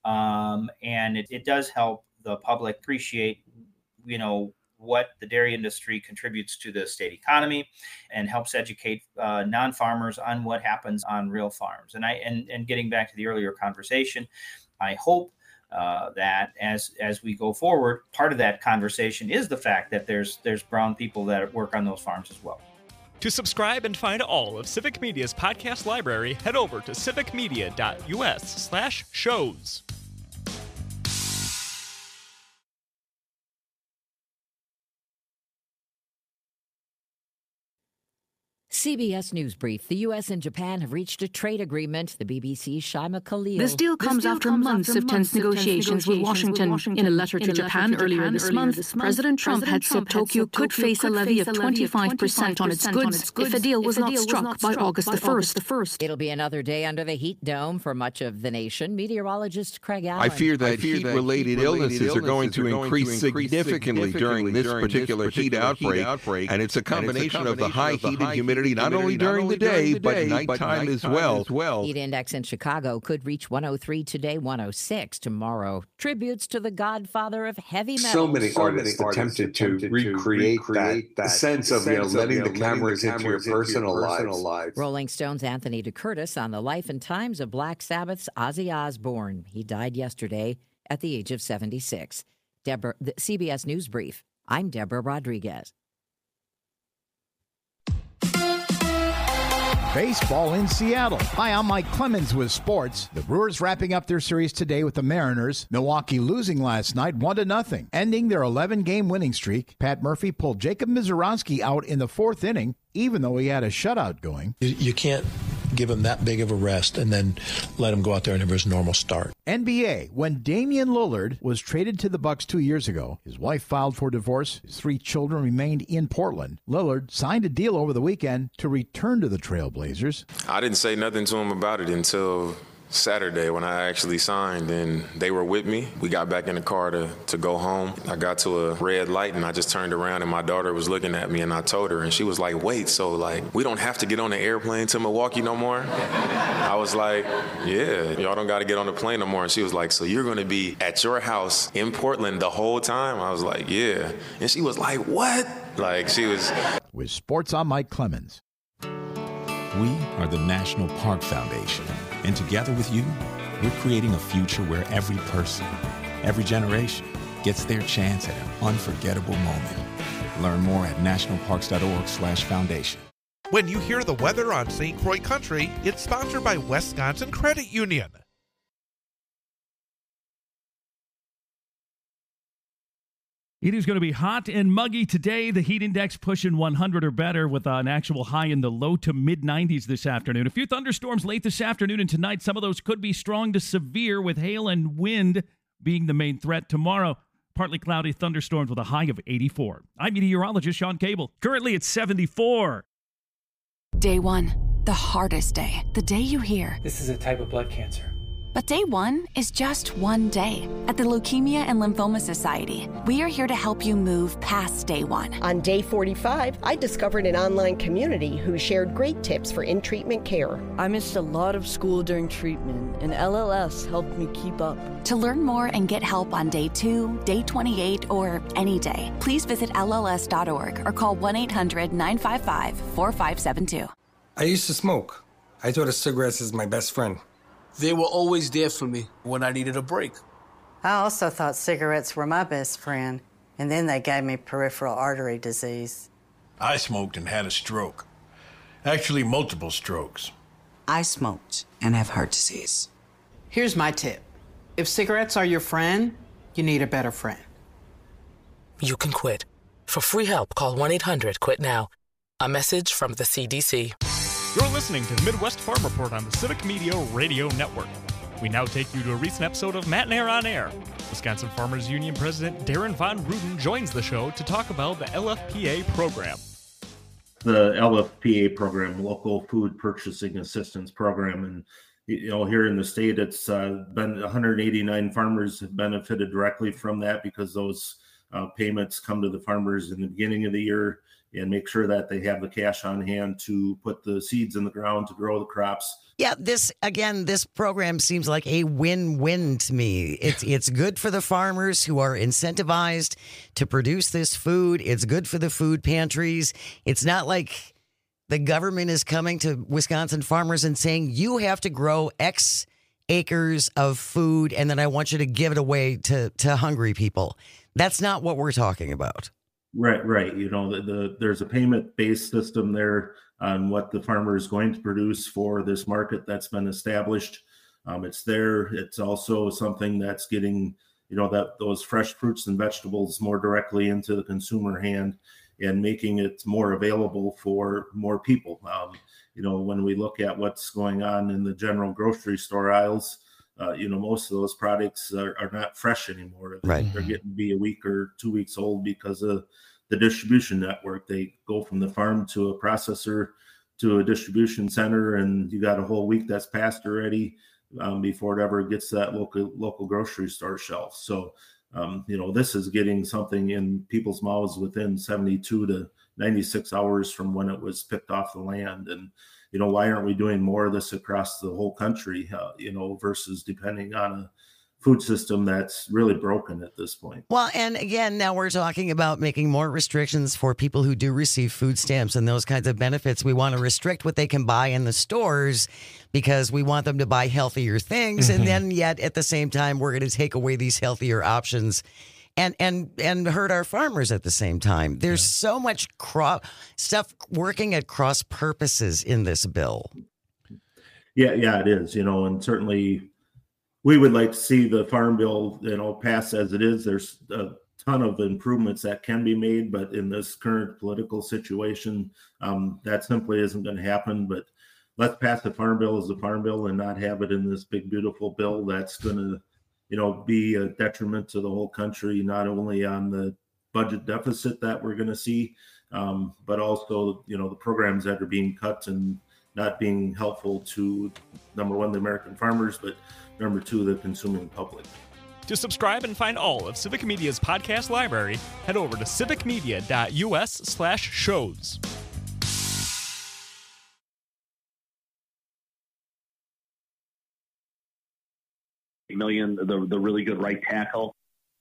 um, and it, it does help the public appreciate, you know, what the dairy industry contributes to the state economy and helps educate uh, non-farmers on what happens on real farms. And I and, and getting back to the earlier conversation, I hope uh, that as as we go forward, part of that conversation is the fact that there's there's brown people that work on those farms as well. To subscribe and find all of Civic Media's podcast library, head over to civicmedia.us slash shows. C B S News Brief. The U S and Japan have reached a trade agreement. The B B C's Shaima Khalil. This deal comes deal after comes months after of tense negotiations, negotiations with Washington. Washington. In a letter to, in a Japan, letter to Japan earlier, this, earlier month, this month, President Trump President had Trump said Tokyo could, Tokyo face a levy of twenty-five percent on its goods if a deal was not struck by August the first. It'll be another day under the heat dome for much of the nation. Meteorologist Craig Allen. I fear that heat-related illnesses are going to increase significantly during this particular heat outbreak, and it's a combination of the high heat and humidity, not only during the day, but nighttime, but nighttime as, well. as well. Heat index in Chicago could reach one oh three today, one oh six tomorrow. Tributes to the godfather of heavy metal. So many so artists many attempted, attempted to, to recreate, recreate that, that sense of, you know, letting you know, the cameras, letting the cameras into your personal, into your personal lives. lives. Rolling Stone's Anthony DeCurtis on the life and times of Black Sabbath's Ozzy Osbourne. He died yesterday at the age of seventy-six. Deborah, the C B S News Brief. I'm Deborah Rodriguez. Baseball in Seattle. Hi, I'm Mike Clemens with sports. The Brewers wrapping up their series today with the Mariners. Milwaukee losing last night one to nothing, ending their eleven-game winning streak. Pat Murphy pulled Jacob Misiorowski out in the fourth inning, even though he had a shutout going. You, you can't give him that big of a rest and then let him go out there and have his normal start. N B A. When Damian Lillard was traded to the Bucks two years ago, his wife filed for divorce. His three children remained in Portland. Lillard signed a deal over the weekend to return to the Trailblazers. I didn't say nothing to him about it until Saturday when I actually signed, and they were with me. We got back in the car to, to go home. I got to a red light, and I just turned around, and my daughter was looking at me, and I told her, and she was like, wait, so, like, we don't have to get on the airplane to Milwaukee no more? I was like, yeah, y'all don't got to get on the plane no more. And she was like, so you're going to be at your house in Portland the whole time? I was like, yeah. And she was like, what? Like, she was... With sports, I'm Mike Clemens. We are the National Park Foundation, and together with you, we're creating a future where every person, every generation, gets their chance at an unforgettable moment. Learn more at nationalparks.org slash foundation. When you hear the weather on Saint Croix Country, it's sponsored by Wisconsin Credit Union. It is going to be hot and muggy today. The heat index pushing one hundred or better with an actual high in the low to mid nineties this afternoon. A few thunderstorms late this afternoon and tonight. Some of those could be strong to severe with hail and wind being the main threat. Tomorrow, partly cloudy thunderstorms with a high of eighty-four. I'm meteorologist Sean Cable. Currently it's seventy-four. Day one, the hardest day. The day you hear, this is a type of blood cancer. But day one is just one day. At the Leukemia and Lymphoma Society, we are here to help you move past day one. On day forty-five, I discovered an online community who shared great tips for in-treatment care. I missed a lot of school during treatment, and L L S helped me keep up. To learn more and get help on day two, day twenty-eight, or any day, please visit L L S dot org or call one eight hundred nine five five four five seven two. I used to smoke. I thought of cigarettes as my best friend. They were always there for me when I needed a break. I also thought cigarettes were my best friend, and then they gave me peripheral artery disease. I smoked and had a stroke. Actually, multiple strokes. I smoked and have heart disease. Here's my tip. If cigarettes are your friend, you need a better friend. You can quit. For free help, call one eight hundred quit now. A message from the C D C. You're listening to the Midwest Farm Report on the Civic Media Radio Network. We now take you to a recent episode of Matt and Air on Air. Wisconsin Farmers Union President Darren Von Ruden joins the show to talk about the L F P A program. The L F P A program, Local Food Purchasing Assistance Program, and you know, here in the state, it's uh, been one hundred eighty-nine farmers have benefited directly from that because those uh, payments come to the farmers in the beginning of the year and make sure that they have the cash on hand to put the seeds in the ground to grow the crops. Yeah, this, again, this program seems like a win-win to me. It's it's good for the farmers who are incentivized to produce this food. It's good for the food pantries. It's not like the government is coming to Wisconsin farmers and saying, you have to grow X acres of food, and then I want you to give it away to, to hungry people. That's not what we're talking about. Right, right. You know, the, the there's a payment-based system there on what the farmer is going to produce for this market that's been established. Um, it's there. It's also something that's getting, you know, that those fresh fruits and vegetables more directly into the consumer hand and making it more available for more people. Um, you know, when we look at what's going on in the general grocery store aisles, Uh, you know, most of those products are, are not fresh anymore. Right. They're getting to be a week or two weeks old because of the distribution network. They go from the farm to a processor to a distribution center, and you got a whole week that's passed already um, before it ever gets to that local local grocery store shelf. So, um, you know, this is getting something in people's mouths within seventy-two to ninety-six hours from when it was picked off the land. And you know, why aren't we doing more of this across the whole country, uh, you know, versus depending on a food system that's really broken at this point? Well, and again, now we're talking about making more restrictions for people who do receive food stamps and those kinds of benefits. We want to restrict what they can buy in the stores because we want them to buy healthier things. Mm-hmm. And then yet at the same time, we're going to take away these healthier options and and and hurt our farmers at the same time. There's yeah. so much cro- stuff working at cross purposes in this bill. Yeah, yeah, it is. You know, and certainly we would like to see the farm bill, you know, pass as it is. There's a ton of improvements that can be made, but in this current political situation, um, that simply isn't going to happen. But let's pass the farm bill as a farm bill and not have it in this big, beautiful bill that's going to, you know, be a detriment to the whole country, not only on the budget deficit that we're going to see, um, but also, you know, the programs that are being cut and not being helpful to, number one, the American farmers, but number two, the consuming public. To subscribe and find all of Civic Media's podcast library, head over to civicmedia.us slash shows. Million, the the really good right tackle.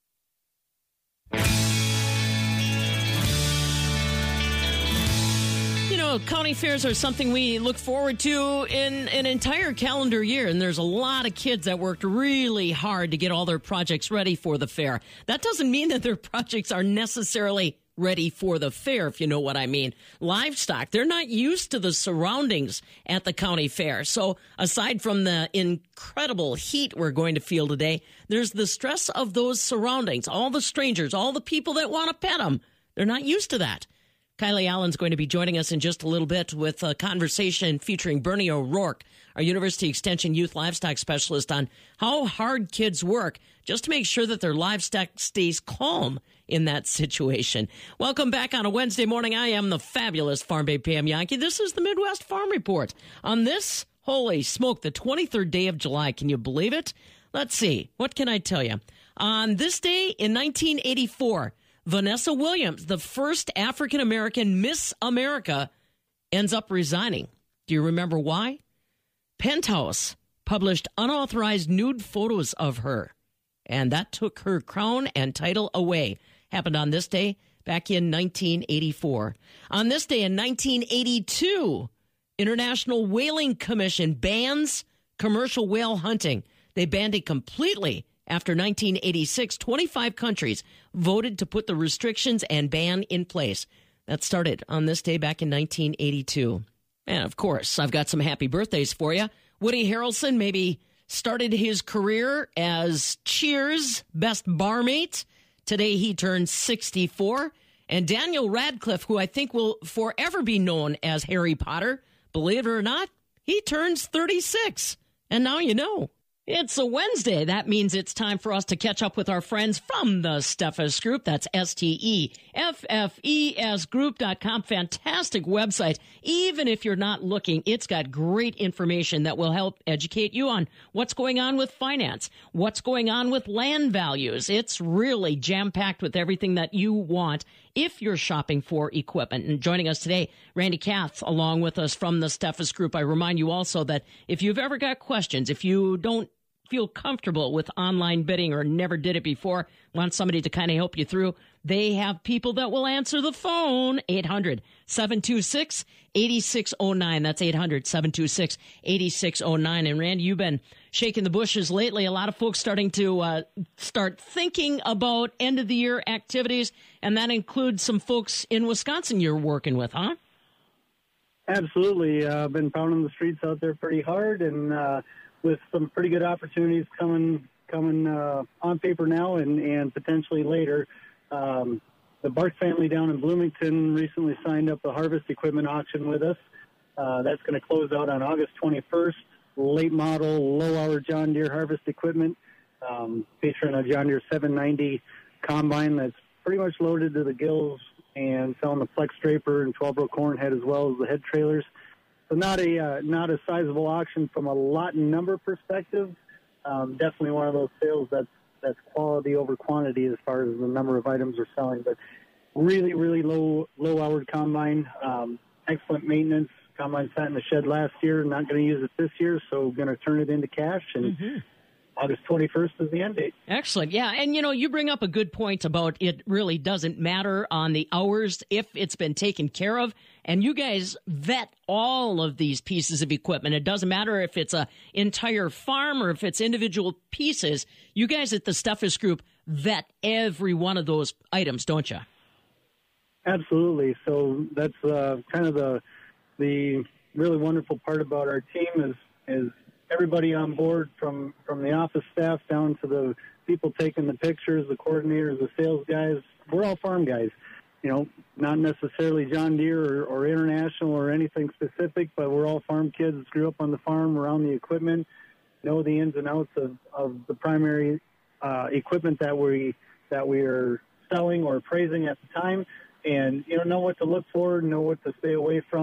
You know, county fairs are something we look forward to in an entire calendar year, and there's a lot of kids that worked really hard to get all their projects ready for the fair. That doesn't mean that their projects are necessarily ready for the fair, if you know what I mean. Livestock, they're not used to the surroundings at the county fair. So aside from the incredible heat we're going to feel today, there's the stress of those surroundings, all the strangers, all the people that want to pet them. They're not used to that. Kylie Allen's going to be joining us in just a little bit with a conversation featuring Bernie O'Rourke, our University Extension Youth Livestock Specialist, on how hard kids work just to make sure that their livestock stays calm in that situation. Welcome back on a Wednesday morning. I am the fabulous Farm Babe Pam Yankee. This is the Midwest Farm Report. On this, holy smoke, the twenty-third day of July. Can you believe it? Let's see. What can I tell you? On this day in nineteen eighty-four, Vanessa Williams, the first African-American Miss America, ends up resigning. Do you remember why? Penthouse published unauthorized nude photos of her, and that took her crown and title away. Happened on this day back in nineteen eighty-four. On this day in nineteen eighty-two, International Whaling Commission bans commercial whale hunting. They banned it completely. After nineteen eighty-six, twenty-five countries voted to put the restrictions and ban in place. That started on this day back in nineteen eighty-two. And, of course, I've got some happy birthdays for you. Woody Harrelson maybe started his career as Cheers' best barmate. Today he turns sixty-four. And Daniel Radcliffe, who I think will forever be known as Harry Potter, believe it or not, he turns thirty-six. And now you know. It's a Wednesday. That means it's time for us to catch up with our friends from the Steffes Group. That's S T E F F E S group dot com. Fantastic website. Even if you're not looking, it's got great information that will help educate you on what's going on with finance, what's going on with land values. It's really jam-packed with everything that you want if you're shopping for equipment. And joining us today, Randy Katz, along with us from the Steffes Group. I remind you also that if you've ever got questions, if you don't feel comfortable with online bidding or never did it before, want somebody to kind of help you through, they have people that will answer the phone. eight hundred, seven two six, eight six zero nine. That's eight hundred, seven two six, eight six zero nine. And Randy, you've been shaking the bushes lately. A lot of folks starting to uh, start thinking about end of the year activities, and that includes some folks in Wisconsin you're working with, huh? Absolutely. I've uh, been pounding the streets out there pretty hard, and uh, with some pretty good opportunities coming coming uh, on paper now and, and potentially later. Um, the Barth family down in Bloomington recently signed up a harvest equipment auction with us. Uh, that's going to close out on August twenty-first. Late model, low-hour John Deere harvest equipment, um, featuring a John Deere seven ninety combine that's pretty much loaded to the gills and selling the flex draper and twelve-row corn head as well as the head trailers. So not a uh, not a sizable auction from a lot and number perspective. Um, definitely one of those sales that's that's quality over quantity as far as the number of items we're selling. But really, really low low hour combine, um, excellent maintenance. Combine sat in the shed last year. Not going to use it this year, so going to turn it into cash. And mm-hmm. August twenty-first is the end date. Excellent. Yeah, and you know, you bring up a good point about it really doesn't matter on the hours if it's been taken care of. And you guys vet all of these pieces of equipment. It doesn't matter if it's a entire farm or if it's individual pieces. You guys at the Steffes Group vet every one of those items, don't you? Absolutely. So that's uh, kind of the the really wonderful part about our team is is everybody on board, from from the office staff down to the people taking the pictures, the coordinators, the sales guys. We're all farm guys. You know, not necessarily John Deere or, or International or anything specific, but we're all farm kids, grew up on the farm, around the equipment, know the ins and outs of, of the primary uh, equipment that we that we are selling or appraising at the time, and you know know what to look for, know what to stay away from.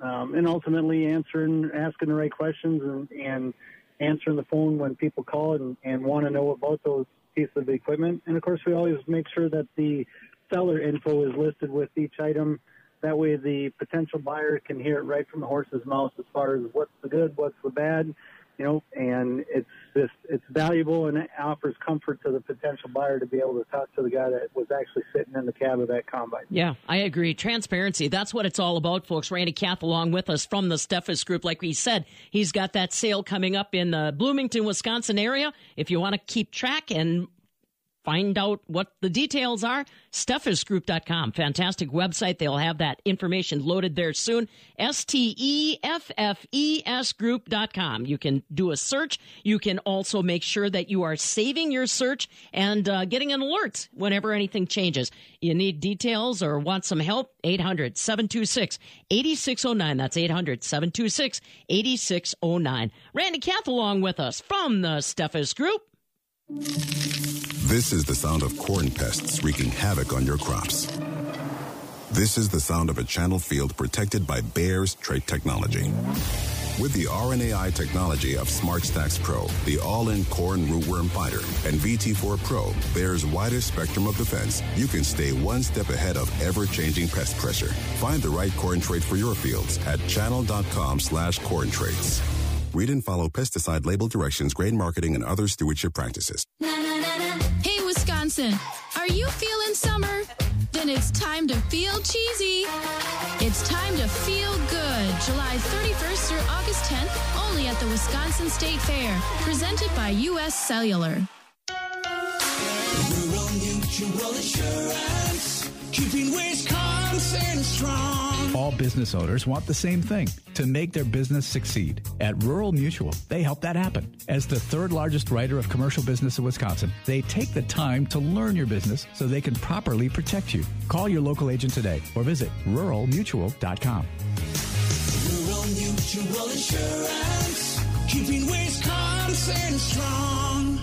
um, and ultimately answering, asking the right questions and, and answering the phone when people call and, and want to know about those pieces of equipment. And of course, we always make sure that the seller info is listed with each item. That way the potential buyer can hear it right from the horse's mouth as far as what's the good, what's the bad, you know, and it's just, it's valuable and it offers comfort to the potential buyer to be able to talk to the guy that was actually sitting in the cab of that combine. Yeah, I agree. Transparency, that's what it's all about, folks. Randy Kath along with us from the Steffes Group. Like we said, he's got that sale coming up in the Bloomington, Wisconsin area. If you want to keep track and find out what the details are, steffes group dot com. Fantastic website. They'll have that information loaded there soon. S T E F F E S group dot com. You can do a search. You can also make sure that you are saving your search and uh, getting an alert whenever anything changes. You need details or want some help? eight hundred, seven two six, eight six zero nine. That's eight hundred, seven two six, eight six zero nine. Randy Kath along with us from the Steffes Group. This is the sound of corn pests wreaking havoc on your crops. This is the sound of a channel field protected by Bayer's trait technology. With the R N A I technology of SmartStax Pro, the all-in corn rootworm fighter, and V T four Pro, Bayer's widest spectrum of defense, you can stay one step ahead of ever-changing pest pressure. Find the right corn trait for your fields at channel.com slash corn traits. Read and follow pesticide label directions, grain marketing, and other stewardship practices. Hey, Wisconsin, are you feeling summer? Then it's time to feel cheesy. It's time to feel good. July thirty-first through August tenth, only at the Wisconsin State Fair. Presented by U S Cellular. Rural Mutual Insurance, keeping Wisconsin strong. All business owners want the same thing, to make their business succeed. At Rural Mutual, they help that happen. As the third largest writer of commercial business in Wisconsin, they take the time to learn your business so they can properly protect you. Call your local agent today or visit rural mutual dot com. Rural Mutual Insurance, keeping Wisconsin strong.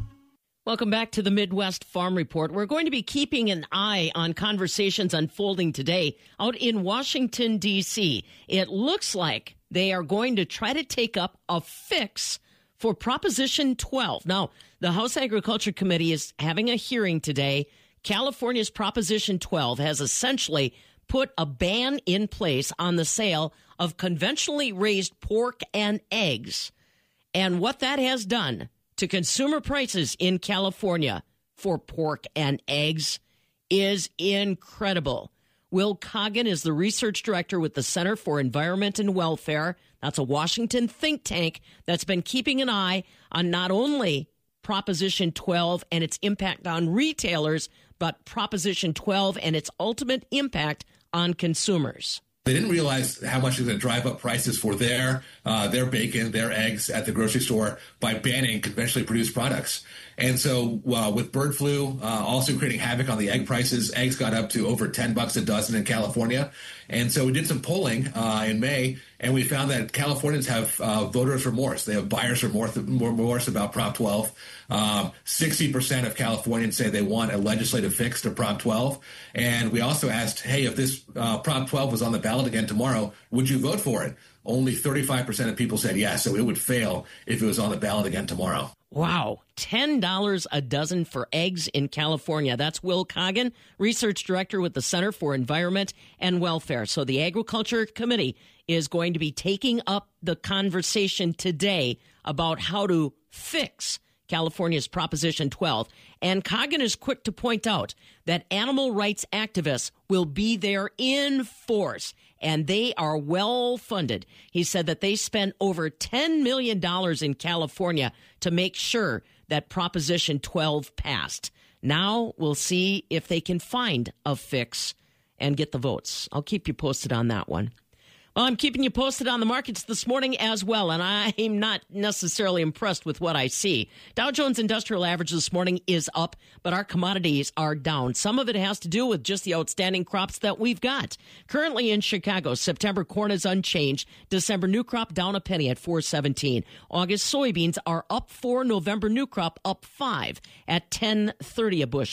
Welcome back to the Midwest Farm Report. We're going to be keeping an eye on conversations unfolding today out in Washington, D C. It looks like they are going to try to take up a fix for Proposition twelve. Now, the House Agriculture Committee is having a hearing today. California's Proposition twelve has essentially put a ban in place on the sale of conventionally raised pork and eggs. And what that has done to consumer prices in California for pork and eggs is incredible. Will Coggin is the research director with the Center for Environment and Welfare. That's a Washington think tank that's been keeping an eye on not only Proposition twelve and its impact on retailers, but Proposition twelve and its ultimate impact on consumers. They didn't realize how much it was going to drive up prices for their uh, their bacon, their eggs at the grocery store by banning conventionally produced products. And so uh, with bird flu uh, also creating havoc on the egg prices, eggs got up to over ten bucks a dozen in California. And so we did some polling uh, in May, and we found that Californians have uh, voters' remorse. They have buyer's remorse, remorse about Prop twelve. Um, sixty percent of Californians say they want a legislative fix to Prop twelve. And we also asked, hey, if this uh, Prop twelve was on the ballot again tomorrow, would you vote for it? Only thirty-five percent of people said yes, so it would fail if it was on the ballot again tomorrow. Wow. ten dollars a dozen for eggs in California. That's Will Coggin, research director with the Center for Environment and Welfare. So the Agriculture Committee is going to be taking up the conversation today about how to fix California's Proposition twelve. And Coggin is quick to point out that animal rights activists will be there in force, and they are well funded. He said that they spent over ten million dollars in California to make sure that Proposition twelve passed. Now we'll see if they can find a fix and get the votes. I'll keep you posted on that one. Well, I'm keeping you posted on the markets this morning as well, and I'm not necessarily impressed with what I see. Dow Jones Industrial Average this morning is up, but our commodities are down. Some of it has to do with just the outstanding crops that we've got. Currently in Chicago, September corn is unchanged. December new crop down a penny at four seventeen. August soybeans are up four. November new crop up five at ten thirty a bushel.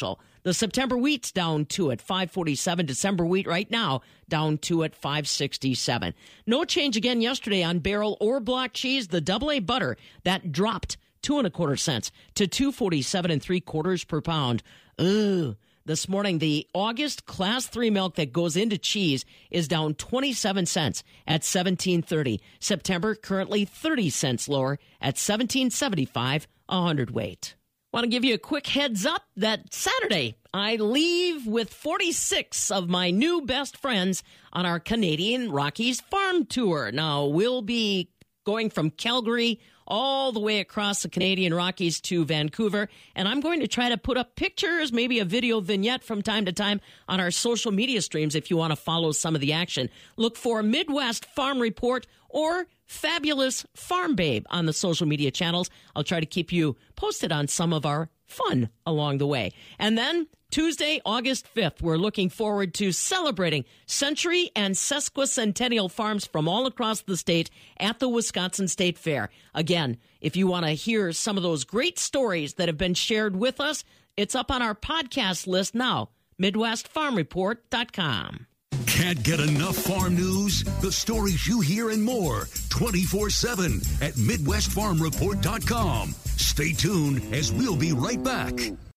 The September wheat's down two at five forty-seven. December wheat right now down two at five sixty-seven. No change again yesterday on barrel or block cheese. The double A butter that dropped two and a quarter cents to two forty-seven and three quarters per pound. Ugh. This morning, the August Class three milk that goes into cheese is down twenty-seven cents at seventeen thirty. September currently thirty cents lower at seventeen seventy-five a hundredweight. Want to give you a quick heads up that Saturday I leave with forty-six of my new best friends on our Canadian Rockies farm tour. Now, we'll be going from Calgary all the way across the Canadian Rockies to Vancouver. And I'm going to try to put up pictures, maybe a video vignette from time to time on our social media streams if you want to follow some of the action. Look for Midwest Farm Report or Fabulous Farm Babe on the social media channels. I'll try to keep you posted on some of our fun along the way. And then Tuesday, August fifth, we're looking forward to celebrating century and sesquicentennial farms from all across the state at the Wisconsin State Fair. Again, if you want to hear some of those great stories that have been shared with us, it's up on our podcast list now, midwest farm report dot com. Can't get enough farm news? The stories you hear and more twenty-four seven at midwest farm report dot com. Stay tuned as we'll be right back.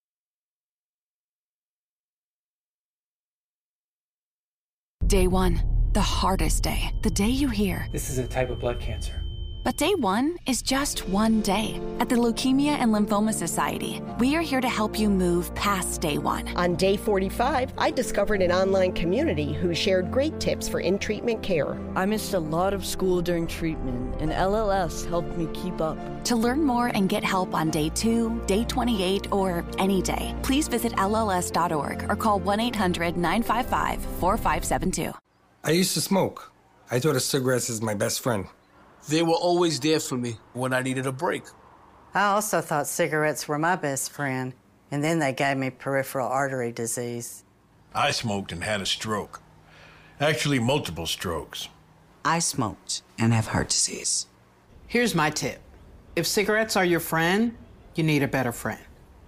Day one, the hardest day. The day you hear, this is a type of blood cancer. But day one is just one day. At the Leukemia and Lymphoma Society, we are here to help you move past day one. On day forty-five, I discovered an online community who shared great tips for in-treatment care. I missed a lot of school during treatment, and L L S helped me keep up. To learn more and get help on day two, day twenty-eight, or any day, please visit L L S dot org or call one eight hundred nine five five four five seven two. I used to smoke. I thought of cigarettes as my best friend. They were always there for me when I needed a break. I also thought cigarettes were my best friend, and then they gave me peripheral artery disease. I smoked and had a stroke. Actually, multiple strokes. I smoked and have heart disease. Here's my tip. If cigarettes are your friend, you need a better friend.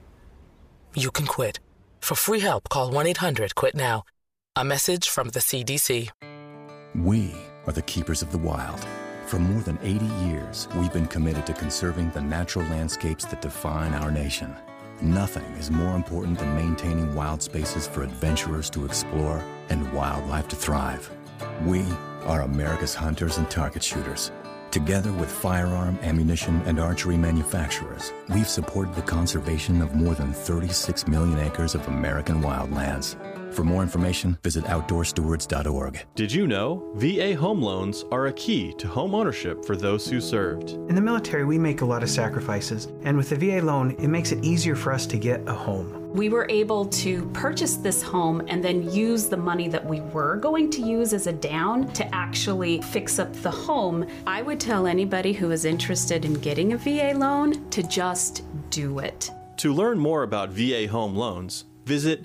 You can quit. For free help, call one eight hundred quit now. A message from the C D C. We are the keepers of the wild. For more than eighty years, we've been committed to conserving the natural landscapes that define our nation. Nothing is more important than maintaining wild spaces for adventurers to explore and wildlife to thrive. We are America's hunters and target shooters. Together with firearm, ammunition, and archery manufacturers, we've supported the conservation of more than thirty-six million acres of American wildlands. For more information, visit outdoor stewards dot org. Did you know V A home loans are a key to home ownership for those who served? In the military, we make a lot of sacrifices, and with the V A loan, it makes it easier for us to get a home. We were able to purchase this home and then use the money that we were going to use as a down to actually fix up the home. I would tell anybody who is interested in getting a V A loan to just do it. To learn more about V A home loans, visit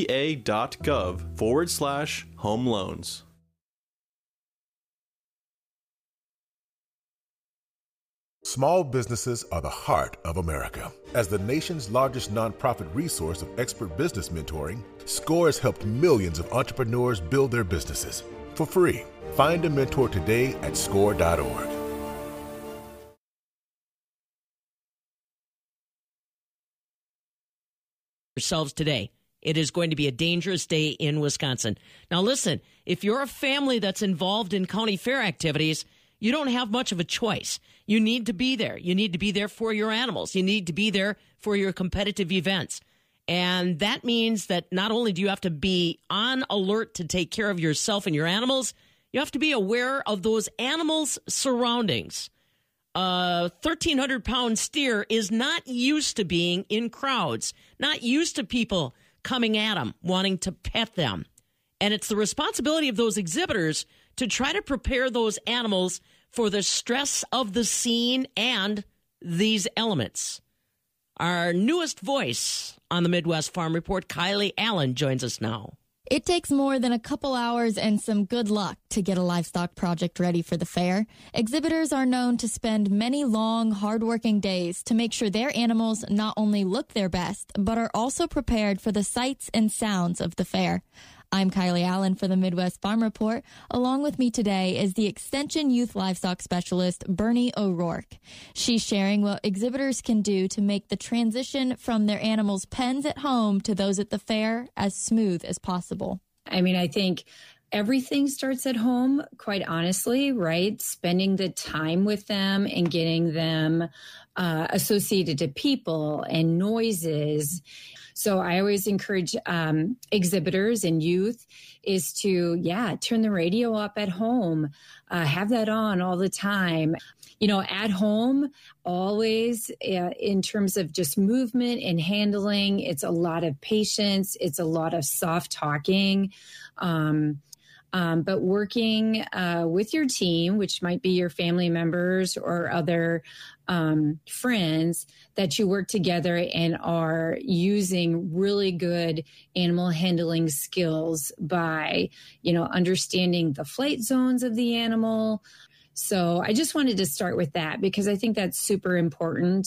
va.gov forward slash home loans. Small businesses are the heart of America. As the nation's largest nonprofit resource of expert business mentoring, SCORE has helped millions of entrepreneurs build their businesses for free. Find a mentor today at score dot org. Yourselves today. It is going to be a dangerous day in Wisconsin. Now listen, if you're a family that's involved in county fair activities, you don't have much of a choice. You need to be there. You need to be there for your animals. You need to be there for your competitive events. And that means that not only do you have to be on alert to take care of yourself and your animals, you have to be aware of those animals' surroundings. A thirteen hundred pound steer is not used to being in crowds, not used to people coming at them, wanting to pet them. And it's the responsibility of those exhibitors to try to prepare those animals for the stress of the scene and these elements. Our newest voice on the Midwest Farm Report, Kylie Allen, joins us now. It takes more than a couple hours and some good luck to get a livestock project ready for the fair. Exhibitors are known to spend many long, hard-working days to make sure their animals not only look their best, but are also prepared for the sights and sounds of the fair. I'm Kylie Allen for the Midwest Farm Report. Along with me today is the Extension Youth Livestock Specialist, Bernie O'Rourke. She's sharing what exhibitors can do to make the transition from their animals' pens at home to those at the fair as smooth as possible. I mean, I think everything starts at home, quite honestly, right? Spending the time with them and getting them uh, associated to people and noises. So I always encourage um, exhibitors and youth is to, yeah, turn the radio up at home, uh, have that on all the time. You know, at home, always uh, in terms of just movement and handling, it's a lot of patience. It's a lot of soft talking. Um, Um, but working uh, with your team, which might be your family members or other um, friends, that you work together and are using really good animal handling skills by, you know, understanding the flight zones of the animal. So I just wanted to start with that because I think that's super important.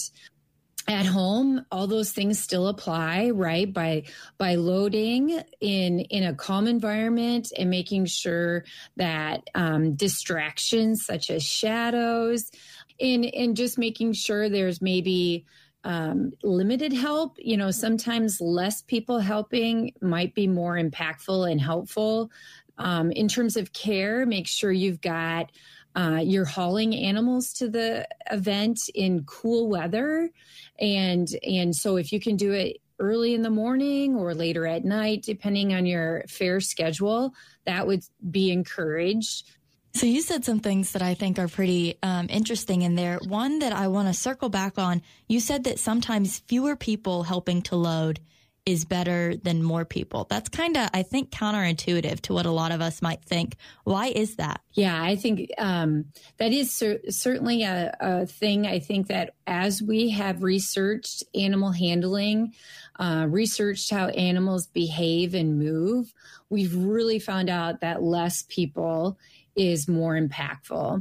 At home, all those things still apply, right? By by loading in in a calm environment and making sure that um, distractions such as shadows, and and just making sure there's maybe um, limited help. You know, sometimes less people helping might be more impactful and helpful. Um, in terms of care, make sure you've got Uh, you're hauling animals to the event in cool weather. And, and so if you can do it early in the morning or later at night, depending on your fair schedule, that would be encouraged. So you said some things that I think are pretty um, interesting in there. One that I want to circle back on, you said that sometimes fewer people helping to load is better than more people. That's kind of, I think, counterintuitive to what a lot of us might think. Why is that? Yeah, I think um, that is cer- certainly a, a thing. I think that as we have researched animal handling, uh, researched how animals behave and move, we've really found out that less people is more impactful.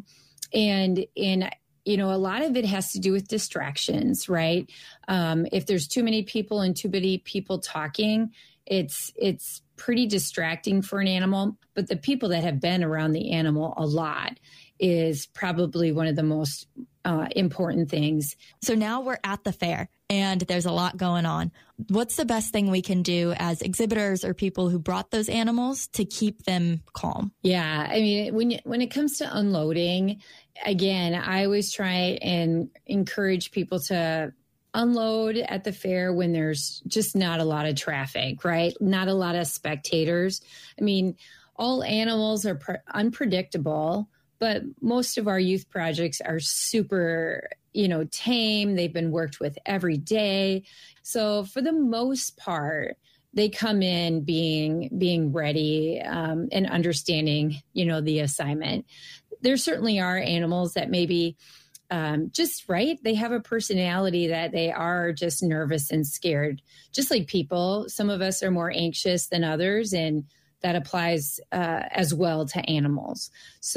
And in You know, a lot of it has to do with distractions, right? Um, if there's too many people and too many people talking, it's it's pretty distracting for an animal. But the people that have been around the animal a lot is probably one of the most uh, important things. So now we're at the fair and there's a lot going on. What's the best thing we can do as exhibitors or people who brought those animals to keep them calm? Yeah, I mean, when when it comes to unloading, again, I always try and encourage people to unload at the fair when there's just not a lot of traffic, right? Not a lot of spectators. I mean, all animals are pre- unpredictable, but most of our youth projects are super, you know, tame. They've been worked with every day. So for the most part, they come in being being ready um, and understanding, you know, the assignment. There certainly are animals that maybe um, just right. They have a personality that they are just nervous and scared, just like people. Some of us are more anxious than others, and that applies uh, as well to animals.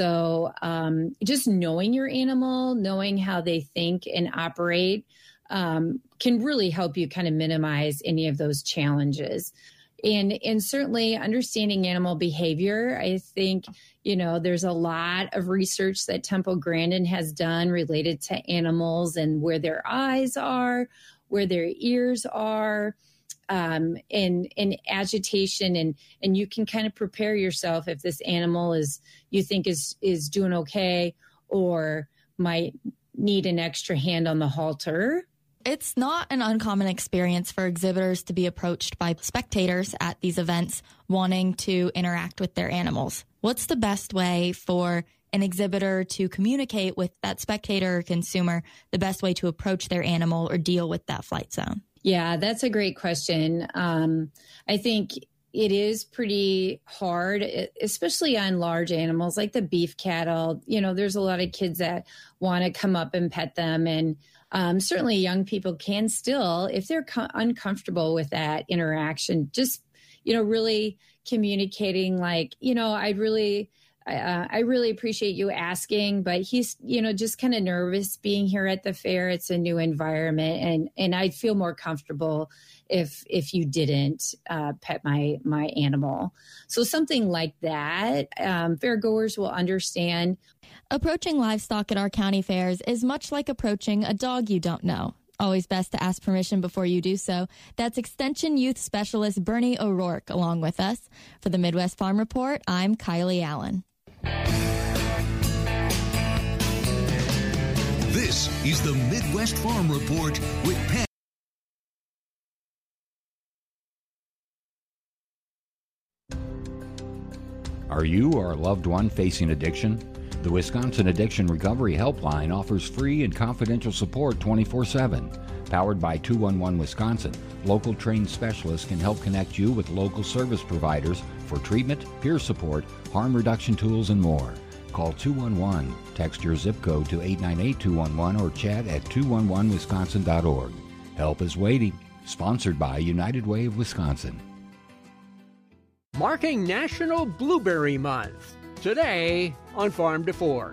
So um, just knowing your animal, knowing how they think and operate um, can really help you kind of minimize any of those challenges. And, and certainly understanding animal behavior, I think, you know, there's a lot of research that Temple Grandin has done related to animals and where their eyes are, where their ears are, um, and, and agitation. And, and you can kind of prepare yourself if this animal is, you think is, is doing okay or might need an extra hand on the halter. It's not an uncommon experience for exhibitors to be approached by spectators at these events wanting to interact with their animals. What's the best way for an exhibitor to communicate with that spectator or consumer, the best way to approach their animal or deal with that flight zone? Yeah, that's a great question. Um, I think it is pretty hard, especially on large animals like the beef cattle. You know, there's a lot of kids that want to come up and pet them, and Um, certainly young people can still, if they're co- uncomfortable with that interaction, just, you know, really communicating like, you know, I'd really, uh, I really appreciate you asking, but he's, you know, just kind of nervous being here at the fair. It's a new environment, and and I'd feel more comfortable if if you didn't uh, pet my my animal. So something like that, um, fairgoers will understand. Approaching livestock at our county fairs is much like approaching a dog you don't know. Always best to ask permission before you do so. That's Extension Youth Specialist Bernie O'Rourke along with us. For the Midwest Farm Report, I'm Kylie Allen. This is the Midwest Farm Report with Pam. Are you or a loved one facing addiction? The Wisconsin Addiction Recovery Helpline offers free and confidential support twenty-four seven. Powered by two one one Wisconsin, local trained specialists can help connect you with local service providers for treatment, peer support, harm reduction tools, and more. Call two one one, text your zip code to eight nine eight two one one, or chat at two one one wisconsin dot org. Help is waiting. Sponsored by United Way of Wisconsin. Marking National Blueberry Month. Today on Farm to Fork.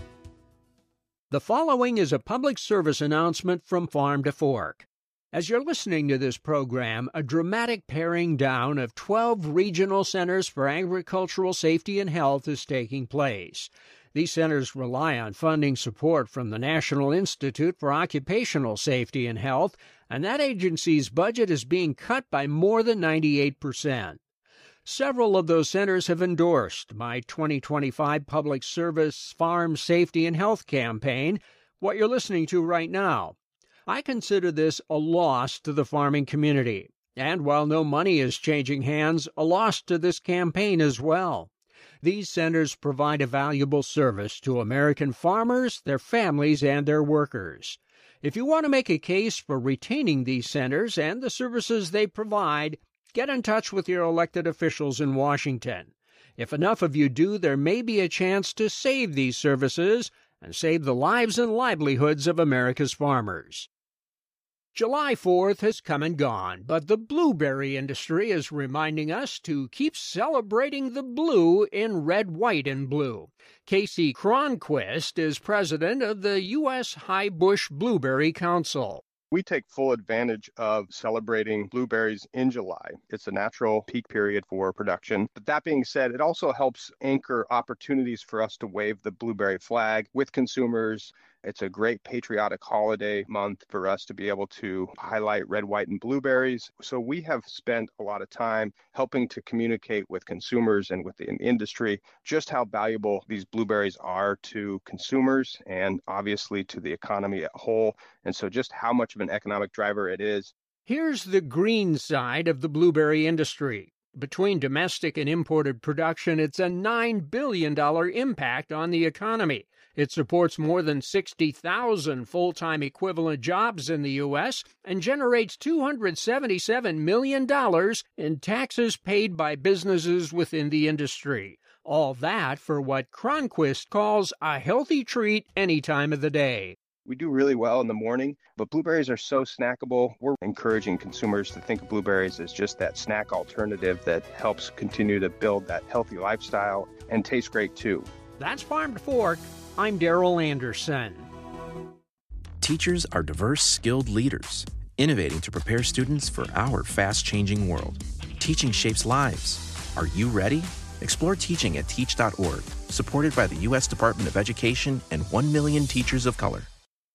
The following is a public service announcement from Farm to Fork. As you're listening to this program, a dramatic paring down of twelve regional centers for agricultural safety and health is taking place. These centers rely on funding support from the National Institute for Occupational Safety and Health, and that agency's budget is being cut by more than ninety-eight percent. Several of those centers have endorsed my twenty twenty-five Public Service Farm Safety and Health campaign, what you're listening to right now. I consider this a loss to the farming community, and while no money is changing hands, a loss to this campaign as well. These centers provide a valuable service to American farmers, their families, and their workers. If you want to make a case for retaining these centers and the services they provide, get in touch with your elected officials in Washington. If enough of you do, there may be a chance to save these services and save the lives and livelihoods of America's farmers. July fourth has come and gone, but the blueberry industry is reminding us to keep celebrating the blue in red, white, and blue. Casey Cronquist is president of the U S High Bush Blueberry Council. We take full advantage of celebrating blueberries in July. It's a natural peak period for production. But that being said, it also helps anchor opportunities for us to wave the blueberry flag with consumers. It's a great patriotic holiday month for us to be able to highlight red, white, and blueberries. So we have spent a lot of time helping to communicate with consumers and with the industry just how valuable these blueberries are to consumers and obviously to the economy as a whole. And so just how much of an economic driver it is. Here's the green side of the blueberry industry. Between domestic and imported production, it's a nine billion dollars impact on the economy. It supports more than sixty thousand full-time equivalent jobs in the U S and generates two hundred seventy-seven million dollars in taxes paid by businesses within the industry. All that for what Cronquist calls a healthy treat any time of the day. We do really well in the morning, but blueberries are so snackable. We're encouraging consumers to think of blueberries as just that snack alternative that helps continue to build that healthy lifestyle and tastes great too. That's Farm to Fork. I'm Daryl Anderson. Teachers are diverse, skilled leaders, innovating to prepare students for our fast-changing world. Teaching shapes lives. Are you ready? Explore teaching at teach dot org, supported by the U S Department of Education and one million teachers of color.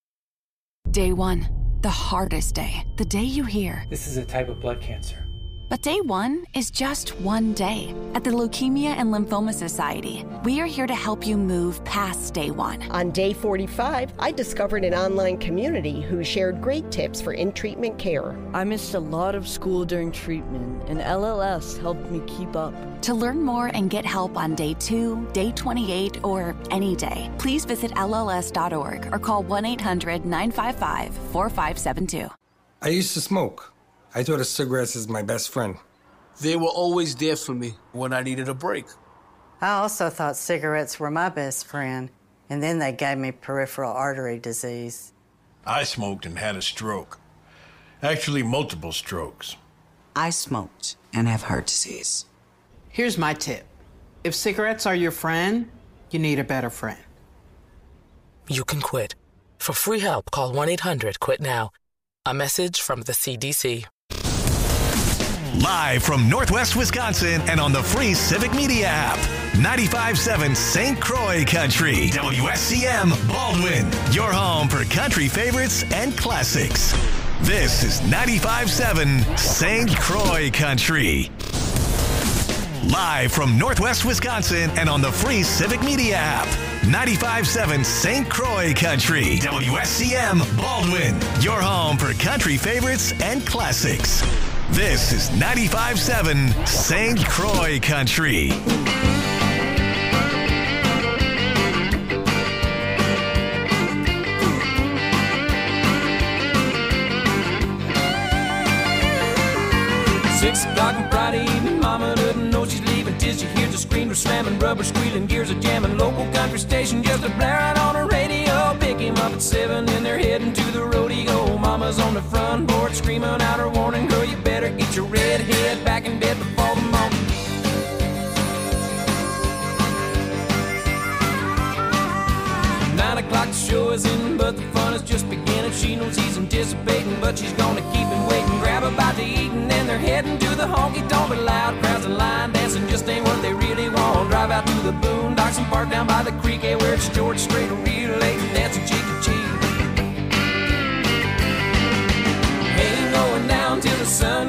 Day one, the hardest day. The day you hear, this is a type of blood cancer. But day one is just one day. At the Leukemia and Lymphoma Society, we are here to help you move past day one. On day forty-five, I discovered an online community who shared great tips for in-treatment care. I missed a lot of school during treatment, and L L S helped me keep up. To learn more and get help on day two, day twenty-eight, or any day, please visit L L S dot org or call one eight hundred nine five five four five seven two. I used to smoke. I thought of cigarettes as my best friend. They were always there for me when I needed a break. I also thought cigarettes were my best friend, and then they gave me peripheral artery disease. I smoked and had a stroke. Actually, multiple strokes. I smoked and have heart disease. Here's my tip. If cigarettes are your friend, you need a better friend. You can quit. For free help, call one eight hundred quit now. A message from the C D C. Live from Northwest Wisconsin and on the free Civic Media app. ninety-five point seven Saint Croix Country. W S C M Baldwin. Your home for country favorites and classics. This is ninety-five point seven Saint Croix Country. Live from Northwest Wisconsin and on the free Civic Media app. ninety-five point seven Saint Croix Country. W S C M Baldwin. Your home for country favorites and classics. This is ninety-five point seven Saint Croix Country. Six o'clock on Friday evening, mama doesn't know she's leaving till she hears the screamer slamming, rubber squealing, gears are jamming, local country station just a blaring on the radio. Pick him up at seven and they're heading to the rodeo. Mama's on the front porch screaming out her warning, girl, you better get your red head back in bed before the morning. Nine o'clock the show is in, but the fun is just beginning. She knows he's anticipating, but she's gonna keep him waiting. Grab a bite to eat and then they're heading to the honky-tonk. But loud crowds and line dancing just ain't what they really want. Drive out to the boondocks and park down by the creek, eh, where it's George Strait.